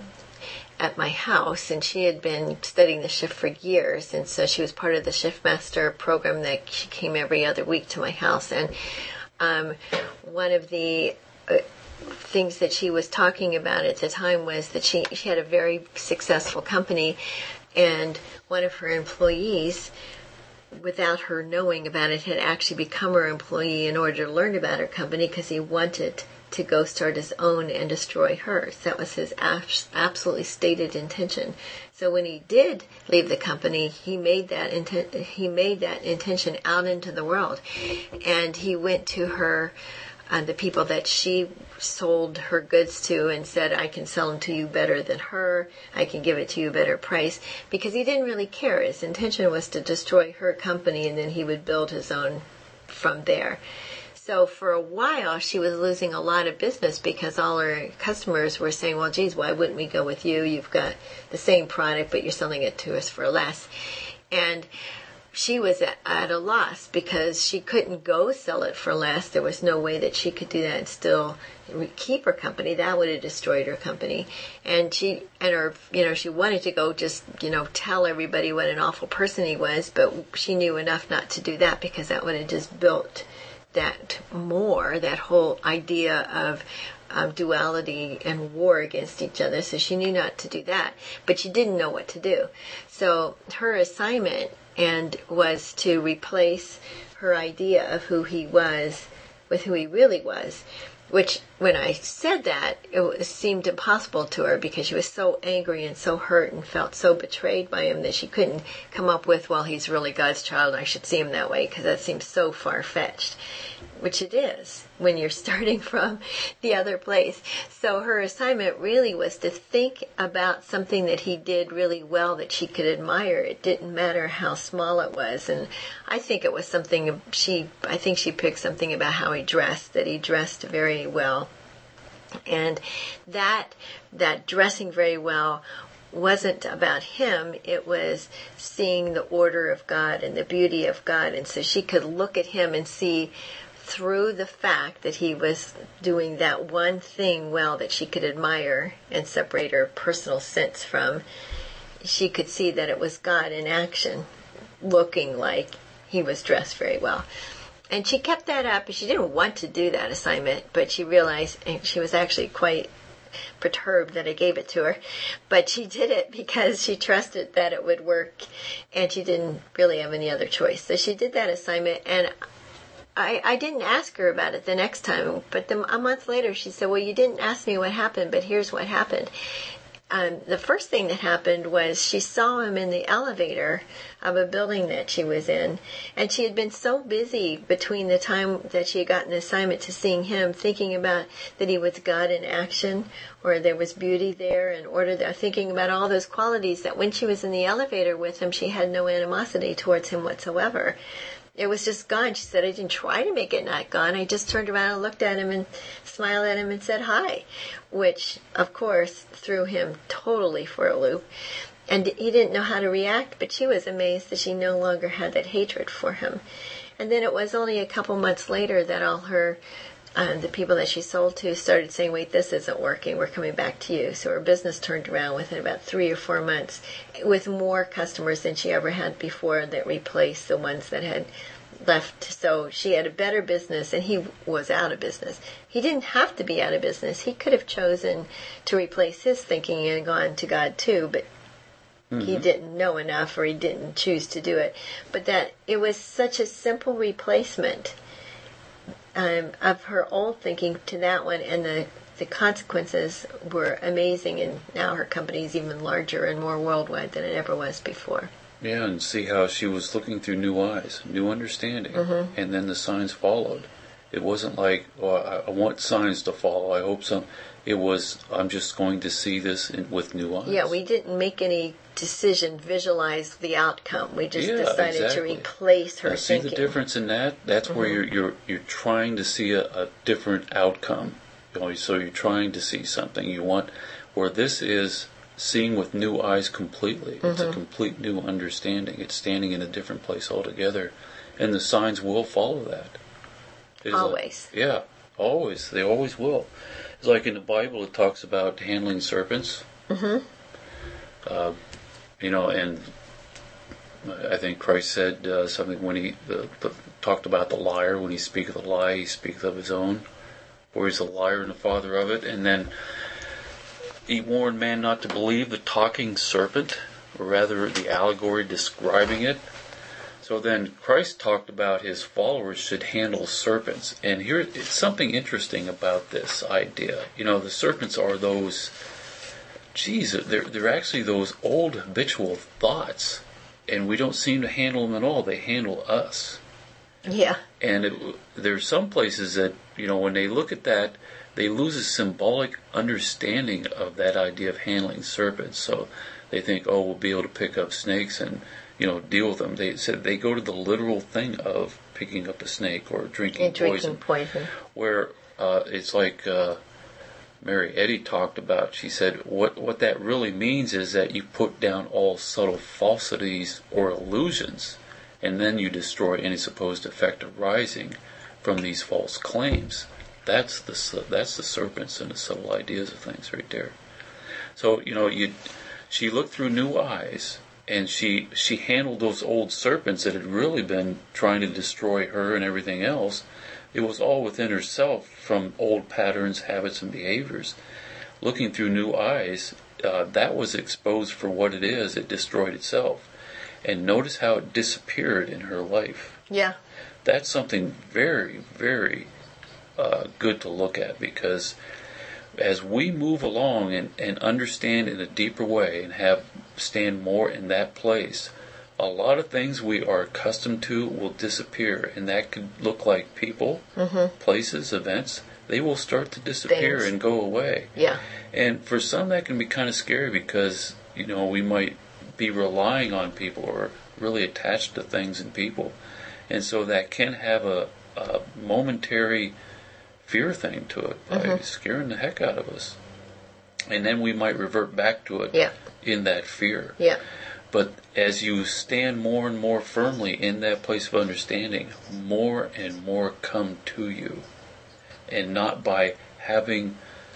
at my house, and she had been studying the shift for years, and so she was part of the Shift Master program that she came every other week to my house. And um, one of the uh, things that she was talking about at the time was that she, she had a very successful company, and one of her employees, without her knowing about it, had actually become her employee in order to learn about her company because he wanted to go start his own and destroy hers. That was his absolutely stated intention. So when he did leave the company, he made that inten- he made that intention out into the world, and he went to her, uh, the people that she sold her goods to, and said, "I can sell them to you better than her. I can give it to you a better price," because he didn't really care. His intention was to destroy her company, and then he would build his own from there. So for a while, she was losing a lot of business because all her customers were saying, well, geez, why wouldn't we go with you? You've got the same product, but you're selling it to us for less. And she was at, at a loss because she couldn't go sell it for less. There was no way that she could do that and still keep her company. That would have destroyed her company. And she, and her, you know, she wanted to go just, you know, tell everybody what an awful person he was, but she knew enough not to do that because that would have just built that more, that whole idea of um, duality and war against each other. So she knew not to do that, but she didn't know what to do. So her assignment and was to replace her idea of who he was with who he really was, which when I said that, it was, seemed impossible to her because she was so angry and so hurt and felt so betrayed by him that she couldn't come up with, well, he's really God's child and I should see him that way, because that seems so far-fetched, which it is when you're starting from the other place. So her assignment really was to think about something that he did really well that she could admire. It didn't matter how small it was. And I think it was something she, I think she picked something about how he dressed, that he dressed very well. And that, that dressing very well wasn't about him. It was seeing the order of God and the beauty of God. And so she could look at him and see through the fact that he was doing that one thing well that she could admire and separate her personal sense from, she could see that it was God in action, looking like he was dressed very well. And she kept that up. She didn't want to do that assignment, but she realized, and she was actually quite perturbed that I gave it to her, but she did it because she trusted that it would work, and she didn't really have any other choice. So she did that assignment, and I, I didn't ask her about it the next time, but the, a month later she said, well, you didn't ask me what happened, but here's what happened. um, the first thing that happened was she saw him in the elevator of a building that she was in, and she had been so busy between the time that she had gotten an assignment to seeing him, thinking about that he was God in action, or there was beauty there, and order there, thinking about all those qualities, that when she was in the elevator with him, she had no animosity towards him whatsoever. It was just gone. She said, I didn't try to make it not gone. I just turned around and looked at him and smiled at him and said hi, which, of course, threw him totally for a loop. And he didn't know how to react, but she was amazed that she no longer had that hatred for him. And then it was only a couple months later that all her, uh, the people that she sold to started saying, wait, this isn't working. We're coming back to you. So her business turned around within about three or four months with more customers than she ever had before that replaced the ones that had left. So she had a better business, and he was out of business. He didn't have to be out of business. He could have chosen to replace his thinking and gone to God too, but mm-hmm. he didn't know enough, or he didn't choose to do it. But that it was such a simple replacement um, of her old thinking to that one, and the the consequences were amazing, and now her company is even larger and more worldwide than it ever was before. Yeah, and see how she was looking through new eyes, new understanding, mm-hmm. and then the signs followed. It wasn't like, oh, I, I want signs to follow, I hope so. It was, I'm just going to see this in, with new eyes. Yeah, we didn't make any decision, visualize the outcome. We just yeah, decided exactly. to replace her now, see thinking. the difference in that? That's mm-hmm. where you're, you're you're trying to see a, a different outcome. You know, so you're trying to see something. You want, where this is seeing with new eyes completely. It's mm-hmm. a complete new understanding. It's standing in a different place altogether. And the signs will follow that. It's always. Like, yeah, always. They always will. It's like in the Bible, it talks about handling serpents. Mm-hmm. Uh, you know, and I think Christ said uh, something when he the, the, talked about the liar. When he speaketh a lie, he speaketh of his own. For he's a liar and the father of it. And then he warned man not to believe the talking serpent, or rather the allegory describing it. So then Christ talked about his followers should handle serpents. And here it's something interesting about this idea. You know, the serpents are those, geez, they're, they're actually those old habitual thoughts. And we don't seem to handle them at all. They handle us. Yeah. And it, there's some places that, you know, when they look at that, they lose a symbolic understanding of that idea of handling serpents. So they think, oh, we'll be able to pick up snakes and, you know, deal with them. They said they go to the literal thing of picking up a snake or drinking and drinking poison. poison. Where uh, it's like uh, Mary Eddy talked about. She said what what that really means is that you put down all subtle falsities or illusions, and then you destroy any supposed effect arising from these false claims. That's the that's the serpents and the subtle ideas of things right there. So you know, you she looked through new eyes, and she she handled those old serpents that had really been trying to destroy her and everything else. It was all within herself from old patterns, habits, and behaviors. Looking through new eyes, uh, that was exposed for what it is. It destroyed itself, and notice how it disappeared in her life. Yeah, that's something very, very Uh, good to look at, because as we move along and, and understand in a deeper way and have stand more in that place, a lot of things we are accustomed to will disappear, and that could look like people, mm-hmm. places, events. They will start to disappear things. And go away. Yeah. And for some that can be kind of scary, because you know we might be relying on people or really attached to things and people, and so that can have a, a momentary fear thing to it by mm-hmm. scaring the heck out of us, and then we might revert back to it yeah. in that fear. Yeah. But as you stand more and more firmly in that place of understanding, more and more come to you, and not by having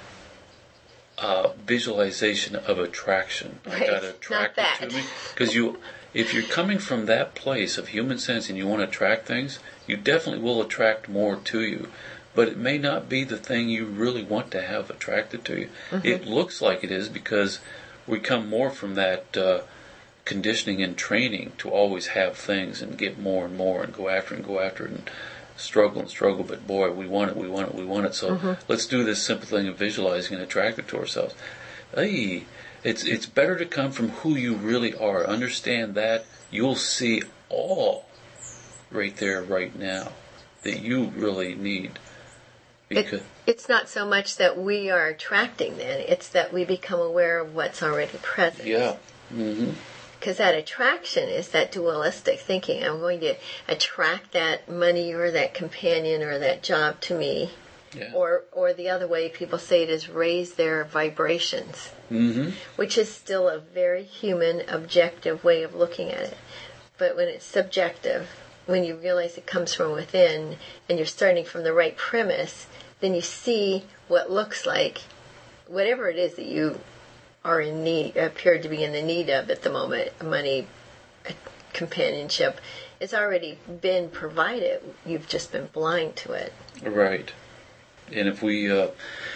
a visualization of attraction. Right. I got attracted to me, because you, if you're coming from that place of human sense and you want to attract things, you definitely will attract more to you. But it may not be the thing you really want to have attracted to you. Mm-hmm. It looks like it is, because we come more from that uh, conditioning and training to always have things and get more and more and go after and go after it and struggle and struggle. But boy, we want it, we want it, we want it. So mm-hmm. let's do this simple thing of visualizing and attract it to ourselves. Hey, It's it's better to come from who you really are. Understand that. You'll see all right there, right now, that you really need. Because it, it's not so much that we are attracting then, it's that we become aware of what's already present. Yeah. Mm-hmm. Because that attraction is that dualistic thinking. I'm going to attract that money or that companion or that job to me. Yeah. Or or the other way people say it is raise their vibrations, mm-hmm. which is still a very human, objective way of looking at it. But when it's subjective, when you realize it comes from within and you're starting from the right premise, then you see what looks like whatever it is that you are in need, appear to be in the need of at the moment, money, companionship, it's already been provided. You've just been blind to it. Right. And if we uh,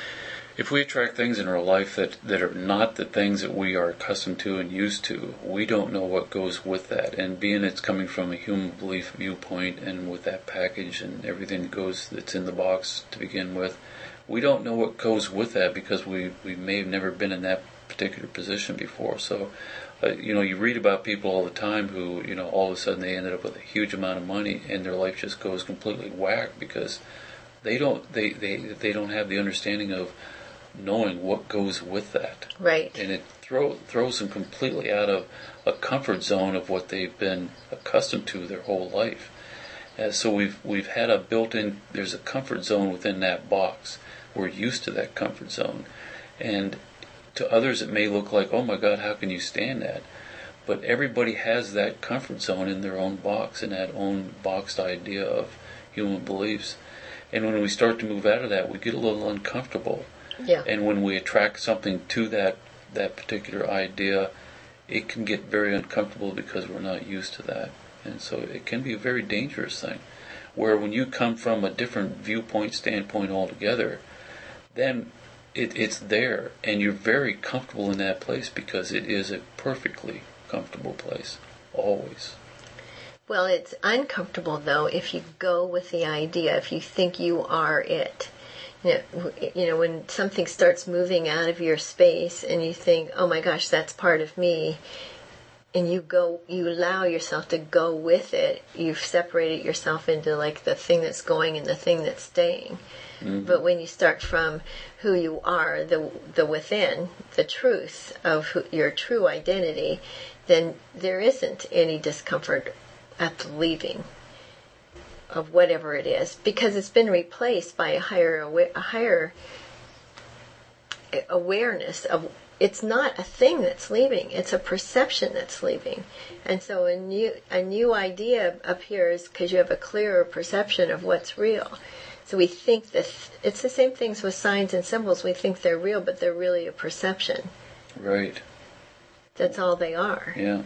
if we attract things in our life that, that are not the things that we are accustomed to and used to, we don't know what goes with that. And being it's coming from a human belief viewpoint and with that package and everything that goes that's in the box to begin with, we don't know what goes with that because we, we may have never been in that particular position before. So, uh, you know, you read about people all the time who, you know, all of a sudden they ended up with a huge amount of money and their life just goes completely whack because they don't they, they, they don't have the understanding of knowing what goes with that. Right. And it throw, throws them completely out of a comfort zone of what they've been accustomed to their whole life. Uh, so we've we've had a built-in, there's a comfort zone within that box. We're used to that comfort zone. And to others it may look like, oh my God, how can you stand that? But everybody has that comfort zone in their own box and that own boxed idea of human beliefs. And when we start to move out of that, we get a little uncomfortable. Yeah. And when we attract something to that that particular idea, it can get very uncomfortable because we're not used to that. And so it can be a very dangerous thing. Where when you come from a different viewpoint, standpoint altogether, then it, it's there, and you're very comfortable in that place because it is a perfectly comfortable place, always. Well, it's uncomfortable, though, if you go with the idea, if you think you are it. You know, you know, when something starts moving out of your space and you think, oh my gosh, that's part of me, and you go, you allow yourself to go with it, you've separated yourself into like the thing that's going and the thing that's staying. Mm-hmm. But when you start from who you are, the the within, the truth of who, your true identity, then there isn't any discomfort at the leaving of whatever it is, because it's been replaced by a higher awa- a higher awareness of. It's not a thing that's leaving; it's a perception that's leaving, and so a new a new idea appears because you have a clearer perception of what's real. So we think that it's the same things with signs and symbols. We think they're real, but they're really a perception. Right. That's all they are. Yeah.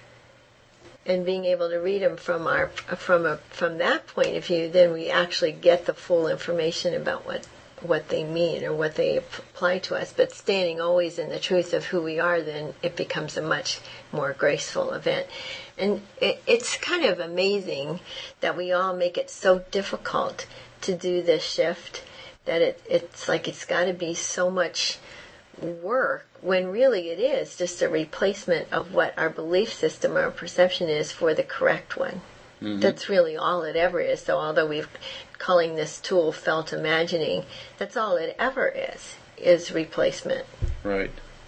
And being able to read them from our from a from that point of view, then we actually get the full information about what what they mean or what they apply to us. But standing always in the truth of who we are, then it becomes a much more graceful event. And it, it's kind of amazing that we all make it so difficult to do this shift, that it it's like it's got to be so much work, when really it is just a replacement of what our belief system or perception is for the correct one. Mm-hmm. That's really all it ever is. So although we're calling this tool felt imagining, that's all it ever is, is replacement. Right.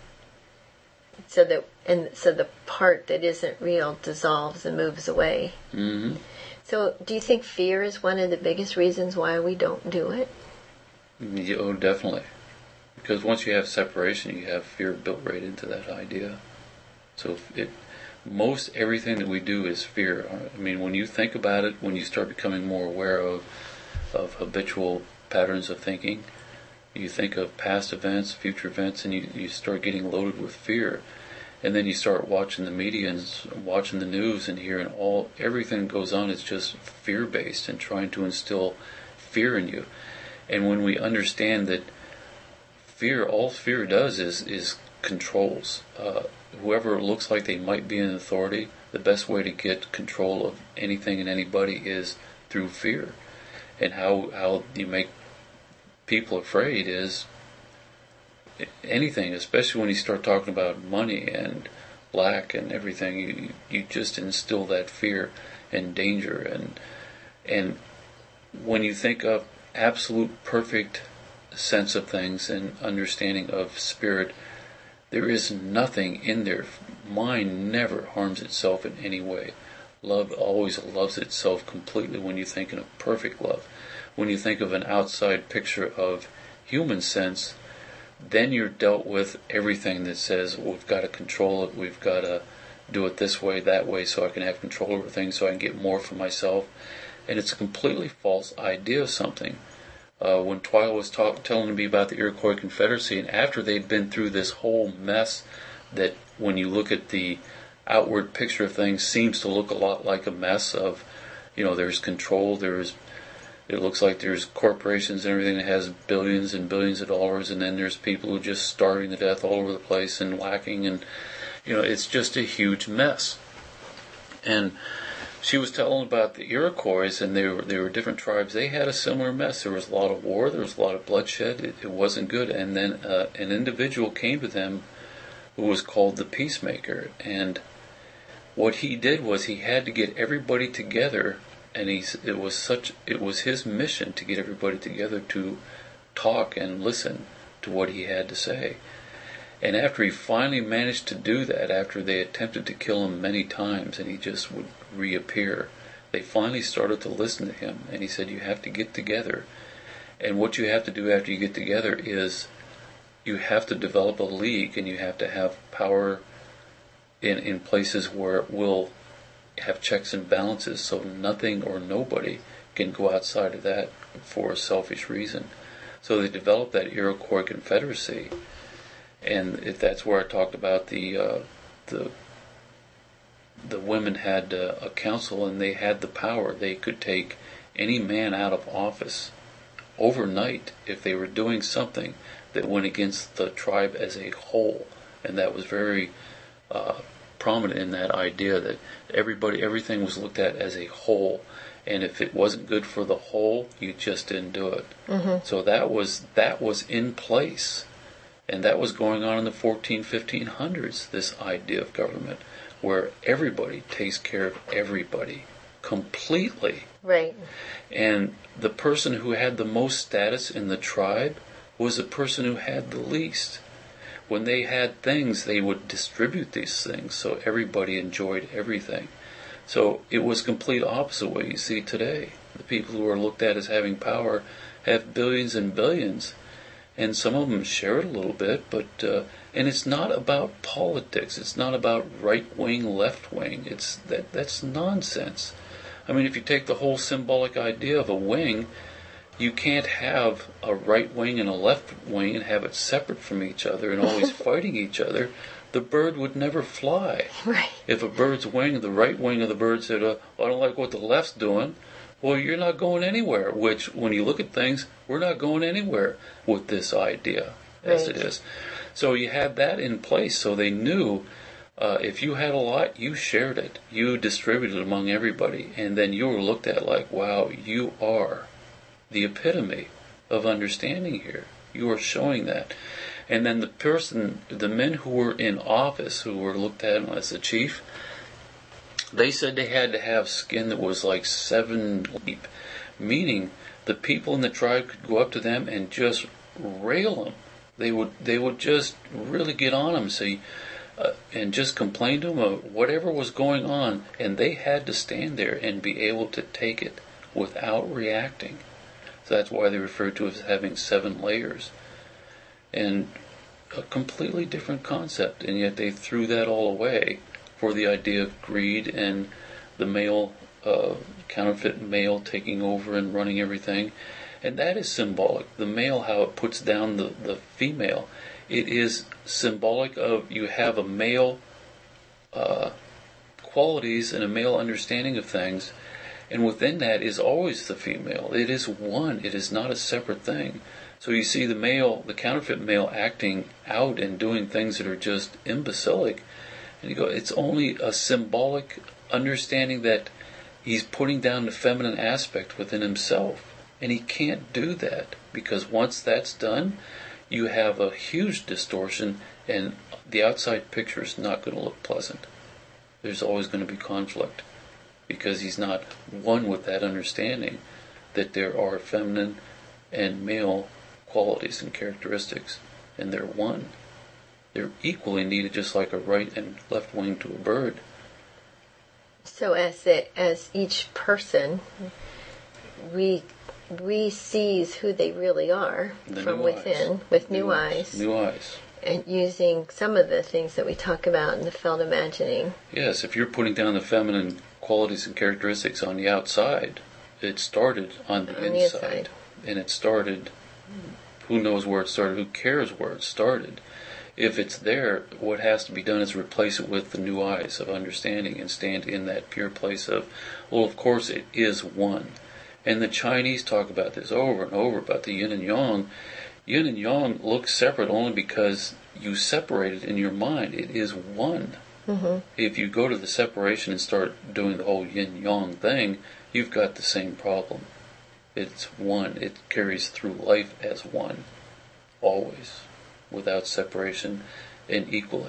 So that and so the part that isn't real dissolves and moves away. Mm-hmm. So do you think fear is one of the biggest reasons why we don't do it? Yeah, oh, definitely. Because once you have separation, you have fear built right into that idea. So it, most everything that we do is fear. I mean, when you think about it, when you start becoming more aware of of habitual patterns of thinking, you think of past events, future events, and you, you start getting loaded with fear. And then you start watching the media and watching the news and hearing all, everything that goes on is just fear-based and trying to instill fear in you. And when we understand that fear, all fear does is, is controls. Uh, whoever looks like they might be in authority, the best way to get control of anything and anybody is through fear. And how, how you make people afraid is anything, especially when you start talking about money and lack and everything, you you just instill that fear and danger. And and when you think of absolute perfect sense of things and understanding of spirit, there is nothing in there. Mind never harms itself in any way. Love always loves itself completely when you think of perfect love. When you think of an outside picture of human sense, then you're dealt with everything that says, well, we've got to control it, we've got to do it this way, that way, so I can have control over things, so I can get more for myself. And it's a completely false idea of something. Uh, when Twyla was talk, telling me about the Iroquois Confederacy, and after they'd been through this whole mess that, when you look at the outward picture of things, seems to look a lot like a mess of, you know, there's control, there's, it looks like there's corporations and everything that has billions and billions of dollars, and then there's people who are just starving to death all over the place and lacking, and, you know, it's just a huge mess. And she was telling about the Iroquois, and they were, they were different tribes. They had a similar mess. There was a lot of war. There was a lot of bloodshed. It, it wasn't good. And then uh, an individual came to them who was called the Peacemaker. And what he did was he had to get everybody together, and he's, it was such it was his mission to get everybody together to talk and listen to what he had to say. And after he finally managed to do that, after they attempted to kill him many times and he just would reappear, they finally started to listen to him. And he said, you have to get together. And what you have to do after you get together is you have to develop a league, and you have to have power in, in places where it will have checks and balances, so nothing or nobody can go outside of that for a selfish reason. So they developed that Iroquois Confederacy. And if that's where I talked about the uh, the the women had uh, a council, and they had the power. They could take any man out of office overnight if they were doing something that went against the tribe as a whole. And that was very uh, prominent in that idea that everybody, everything was looked at as a whole. And if it wasn't good for the whole, you just didn't do it. Mm-hmm. So that was that was in place. And that was going on in the fourteen, fifteen hundreds, this idea of government, where everybody takes care of everybody completely. Right. And the person who had the most status in the tribe was the person who had the least. When they had things, they would distribute these things so everybody enjoyed everything. So it was complete opposite what you see today. The people who are looked at as having power have billions and billions. And some of them share it a little bit, but uh, and it's not about politics. It's not about right wing, left wing. It's that that's nonsense. I mean, if you take the whole symbolic idea of a wing, you can't have a right wing and a left wing and have it separate from each other and always fighting each other. The bird would never fly. Right. If a bird's wing, the right wing of the bird said, uh, "I don't like what the left's doing," well, you're not going anywhere, which, when you look at things, we're not going anywhere with this idea, as right. it is. So you had that in place, so they knew uh, if you had a lot, you shared it. You distributed it among everybody, and then you were looked at like, wow, you are the epitome of understanding here. You are showing that. And then the person, the men who were in office, who were looked at as the chief, they said they had to have skin that was like seven deep, meaning the people in the tribe could go up to them and just rail them. They would they would just really get on them, see, uh, and just complain to them of whatever was going on, and they had to stand there and be able to take it without reacting. So that's why they refer to it as having seven layers, and a completely different concept, and yet they threw that all away for the idea of greed and the male, uh, counterfeit male taking over and running everything. And that is symbolic. The male, how it puts down the, the female. It is symbolic of you have a male uh, qualities and a male understanding of things, and within that is always the female. It is one. It is not a separate thing. So you see the male, the counterfeit male, acting out and doing things that are just imbecilic. And you go, it's only a symbolic understanding that he's putting down the feminine aspect within himself. And he can't do that, because once that's done, you have a huge distortion, and the outside picture is not going to look pleasant. There's always going to be conflict, because he's not one with that understanding that there are feminine and male qualities and characteristics, and they're one. They're equally needed, just like a right and left wing to a bird. So as it, as each person re re-sees who they really are The from new within eyes. with new, eyes, New eyes. and using some of the things that we talk about in the felt imagining. Yes, if you're putting down the feminine qualities and characteristics on the outside, it started on the, On inside. the inside. And it started, who knows where it started, who cares where it started. If it's there, what has to be done is replace it with the new eyes of understanding and stand in that pure place of, well, of course it is one. And the Chinese talk about this over and over, about the yin and yang. Yin and yang look separate only because you separate it in your mind. It is one. Mm-hmm. If you go to the separation and start doing the whole yin-yang thing, you've got the same problem. It's one. It carries through life as one, always, without separation and equally.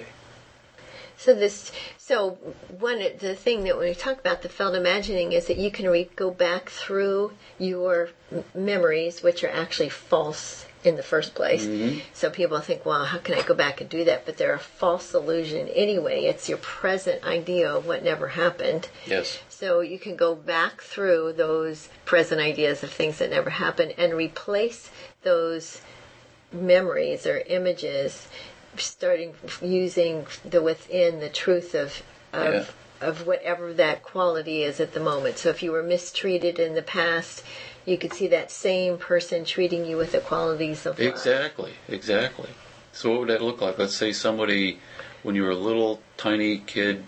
So this, so one the thing that when we talk about the felt imagining is that you can re- go back through your m- memories, which are actually false in the first place. Mm-hmm. So people think, well, how can I go back and do that? But they're a false illusion anyway. It's your present idea of what never happened. Yes. So you can go back through those present ideas of things that never happened and replace those memories or images, starting using the within, the truth of of, Yeah. of whatever that quality is at the moment. So if you were mistreated in the past, you could see that same person treating you with the qualities of love. Exactly, exactly. So what would that look like? Let's say somebody, when you were a little tiny kid,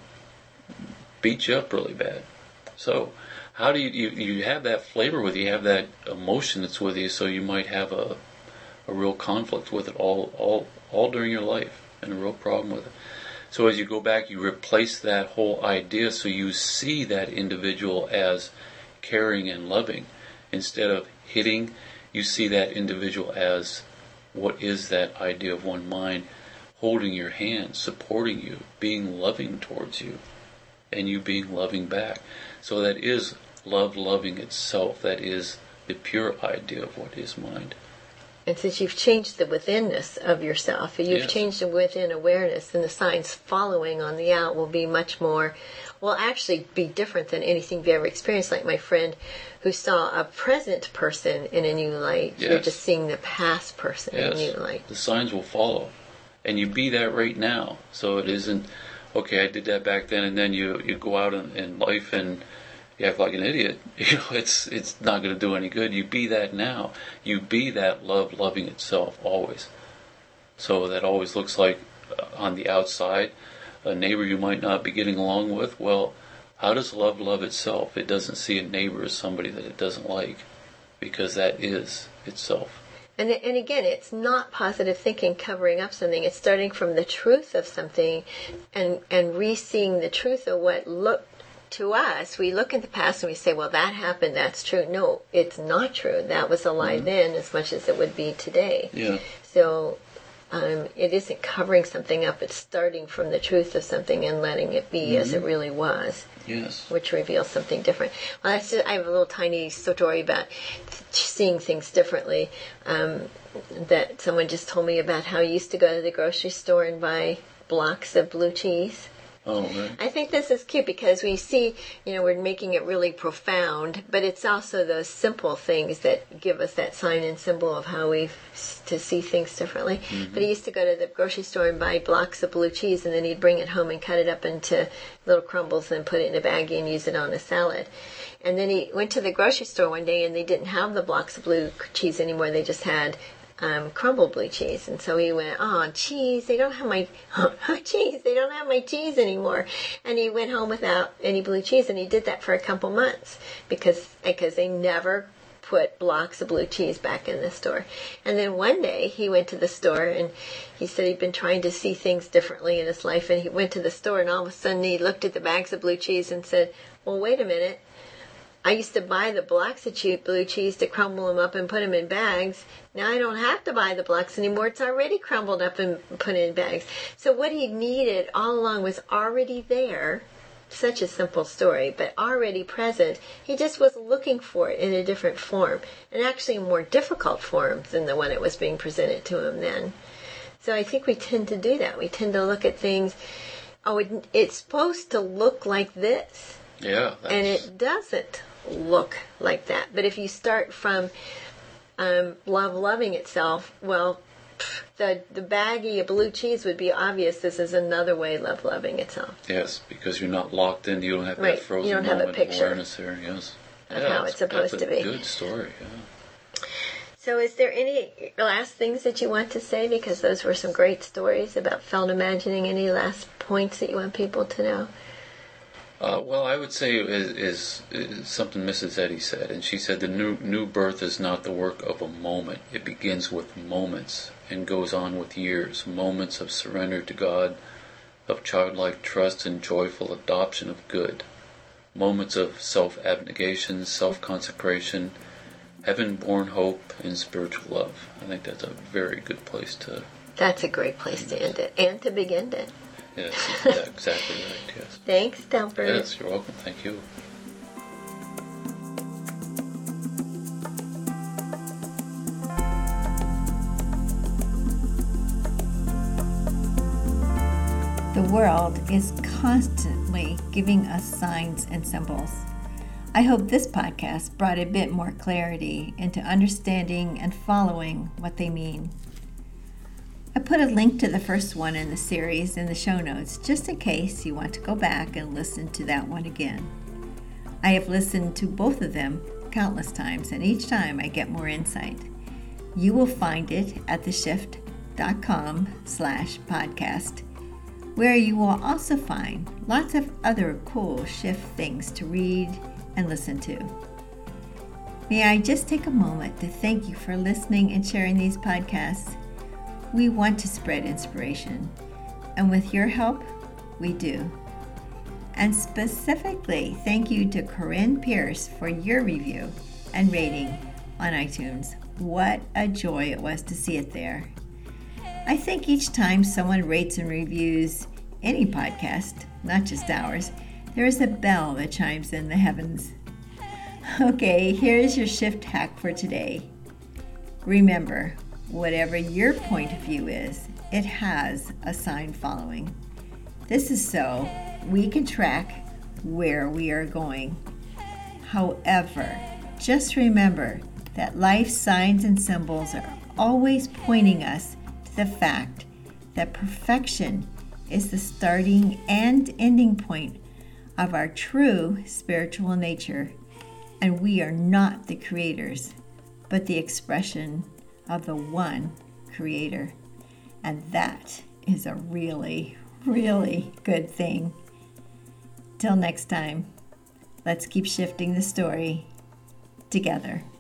beat you up really bad. So how do you, you, you have that flavor with you, you have that emotion that's with you, so you might have a a real conflict with it all, all, all during your life, and a real problem with it. So as you go back, you replace that whole idea, so you see that individual as caring and loving. Instead of hitting, you see that individual as what is that idea of one mind, holding your hand, supporting you, being loving towards you, and you being loving back. So that is love loving itself. That is the pure idea of what is mind. And since you've changed the withinness of yourself, you've Yes. changed the within awareness, then the signs following on the out will be much more, will actually be different than anything you've ever experienced. Like my friend who saw a present person in a new light, you're Yes. just seeing the past person Yes, in a new light. the signs will follow. And you be that right now. So it isn't, okay, I did that back then, and then you, you go out in, in life and you act like an idiot. You know, it's it's not going to do any good. You be that now. You be that love loving itself always. So that always looks like, uh, on the outside, a neighbor you might not be getting along with. Well, how does love love itself? It doesn't see a neighbor as somebody that it doesn't like, because that is itself. And and again, it's not positive thinking covering up something. It's starting from the truth of something and, and re-seeing the truth of what looked to us. We look at the past and we say, well, that happened, that's true. No, it's not true. That was a lie Mm-hmm. then as much as it would be today. Yeah. So um, it isn't covering something up. It's starting from the truth of something and letting it be as it really was, Yes. which reveals something different. Well, that's just, I have a little tiny story about seeing things differently. Um, that someone just told me about how he used to go to the grocery store and buy blocks of blue cheese. Oh, right. I think this is cute because we see, you know, we're making it really profound, but it's also those simple things that give us that sign and symbol of how we f- to see things differently. Mm-hmm. But he used to go to the grocery store and buy blocks of blue cheese, and then he'd bring it home and cut it up into little crumbles and put it in a baggie and use it on a salad. And then he went to the grocery store one day and they didn't have the blocks of blue cheese anymore. They just had Um, crumbled blue cheese. And so he went, oh, cheese, they don't have my, oh, cheese, they don't have my cheese anymore. And he went home without any blue cheese, and he did that for a couple months because, because they never put blocks of blue cheese back in the store. And then one day he went to the store and he said he'd been trying to see things differently in his life, and he went to the store and all of a sudden he looked at the bags of blue cheese and said, well, wait a minute. I used to buy the blocks of che- blue cheese to crumble them up and put them in bags. Now I don't have to buy the blocks anymore. It's already crumbled up and put in bags. So what he needed all along was already there. Such a simple story, but already present. He just was looking for it in a different form, and actually a more difficult form than the one that was being presented to him then. So I think we tend to do that. We tend to look at things, oh, it, it's supposed to look like this. Yeah. That's... And it doesn't look like that. But if you start from um, love loving itself, well, the the baggie of blue cheese would be obvious. This is another way love loving itself. Yes, because you're not locked in. You don't have right. that frozen you don't have moment a picture of awareness there. Yes. Of yeah, how it's supposed that's a to be. Good story. Yeah. So is there any last things that you want to say? Because those were some great stories about felt imagining. Any last points that you want people to know? Uh, well, I would say is, is, is something Missus Eddy said, and she said the new new birth is not the work of a moment. It begins with moments and goes on with years. Moments of surrender to God, of childlike trust and joyful adoption of good. Moments of self-abnegation, self-consecration, heaven-born hope, and spiritual love. I think that's a very good place to... That's a great place to end it, and to begin it. Yes, yeah, exactly right, yes. Thanks, Delbert. Yes, you're welcome. Thank you. The world is constantly giving us signs and symbols. I hope this podcast brought a bit more clarity into understanding and following what they mean. I put a link to the first one in the series in the show notes, just in case you want to go back and listen to that one again. I have listened to both of them countless times, and each time I get more insight. You will find it at theshift.com slash podcast, where you will also find lots of other cool Shift things to read and listen to. May I just take a moment to thank you for listening and sharing these podcasts. We want to spread inspiration, and with your help, we do. And specifically, thank you to Corinne Pierce for your review and rating on iTunes. What a joy it was to see it there. I think each time someone rates and reviews any podcast, not just ours, there is a bell that chimes in the heavens. Okay, here's your shift hack for today. Remember, whatever your point of view is, it has a sign following. This is so we can track where we are going. However, just remember that life's signs and symbols are always pointing us to the fact that perfection is the starting and ending point of our true spiritual nature, and we are not the creators, but the expression of the one creator. And that is a really, really good thing. Till next time, let's keep shifting the story together.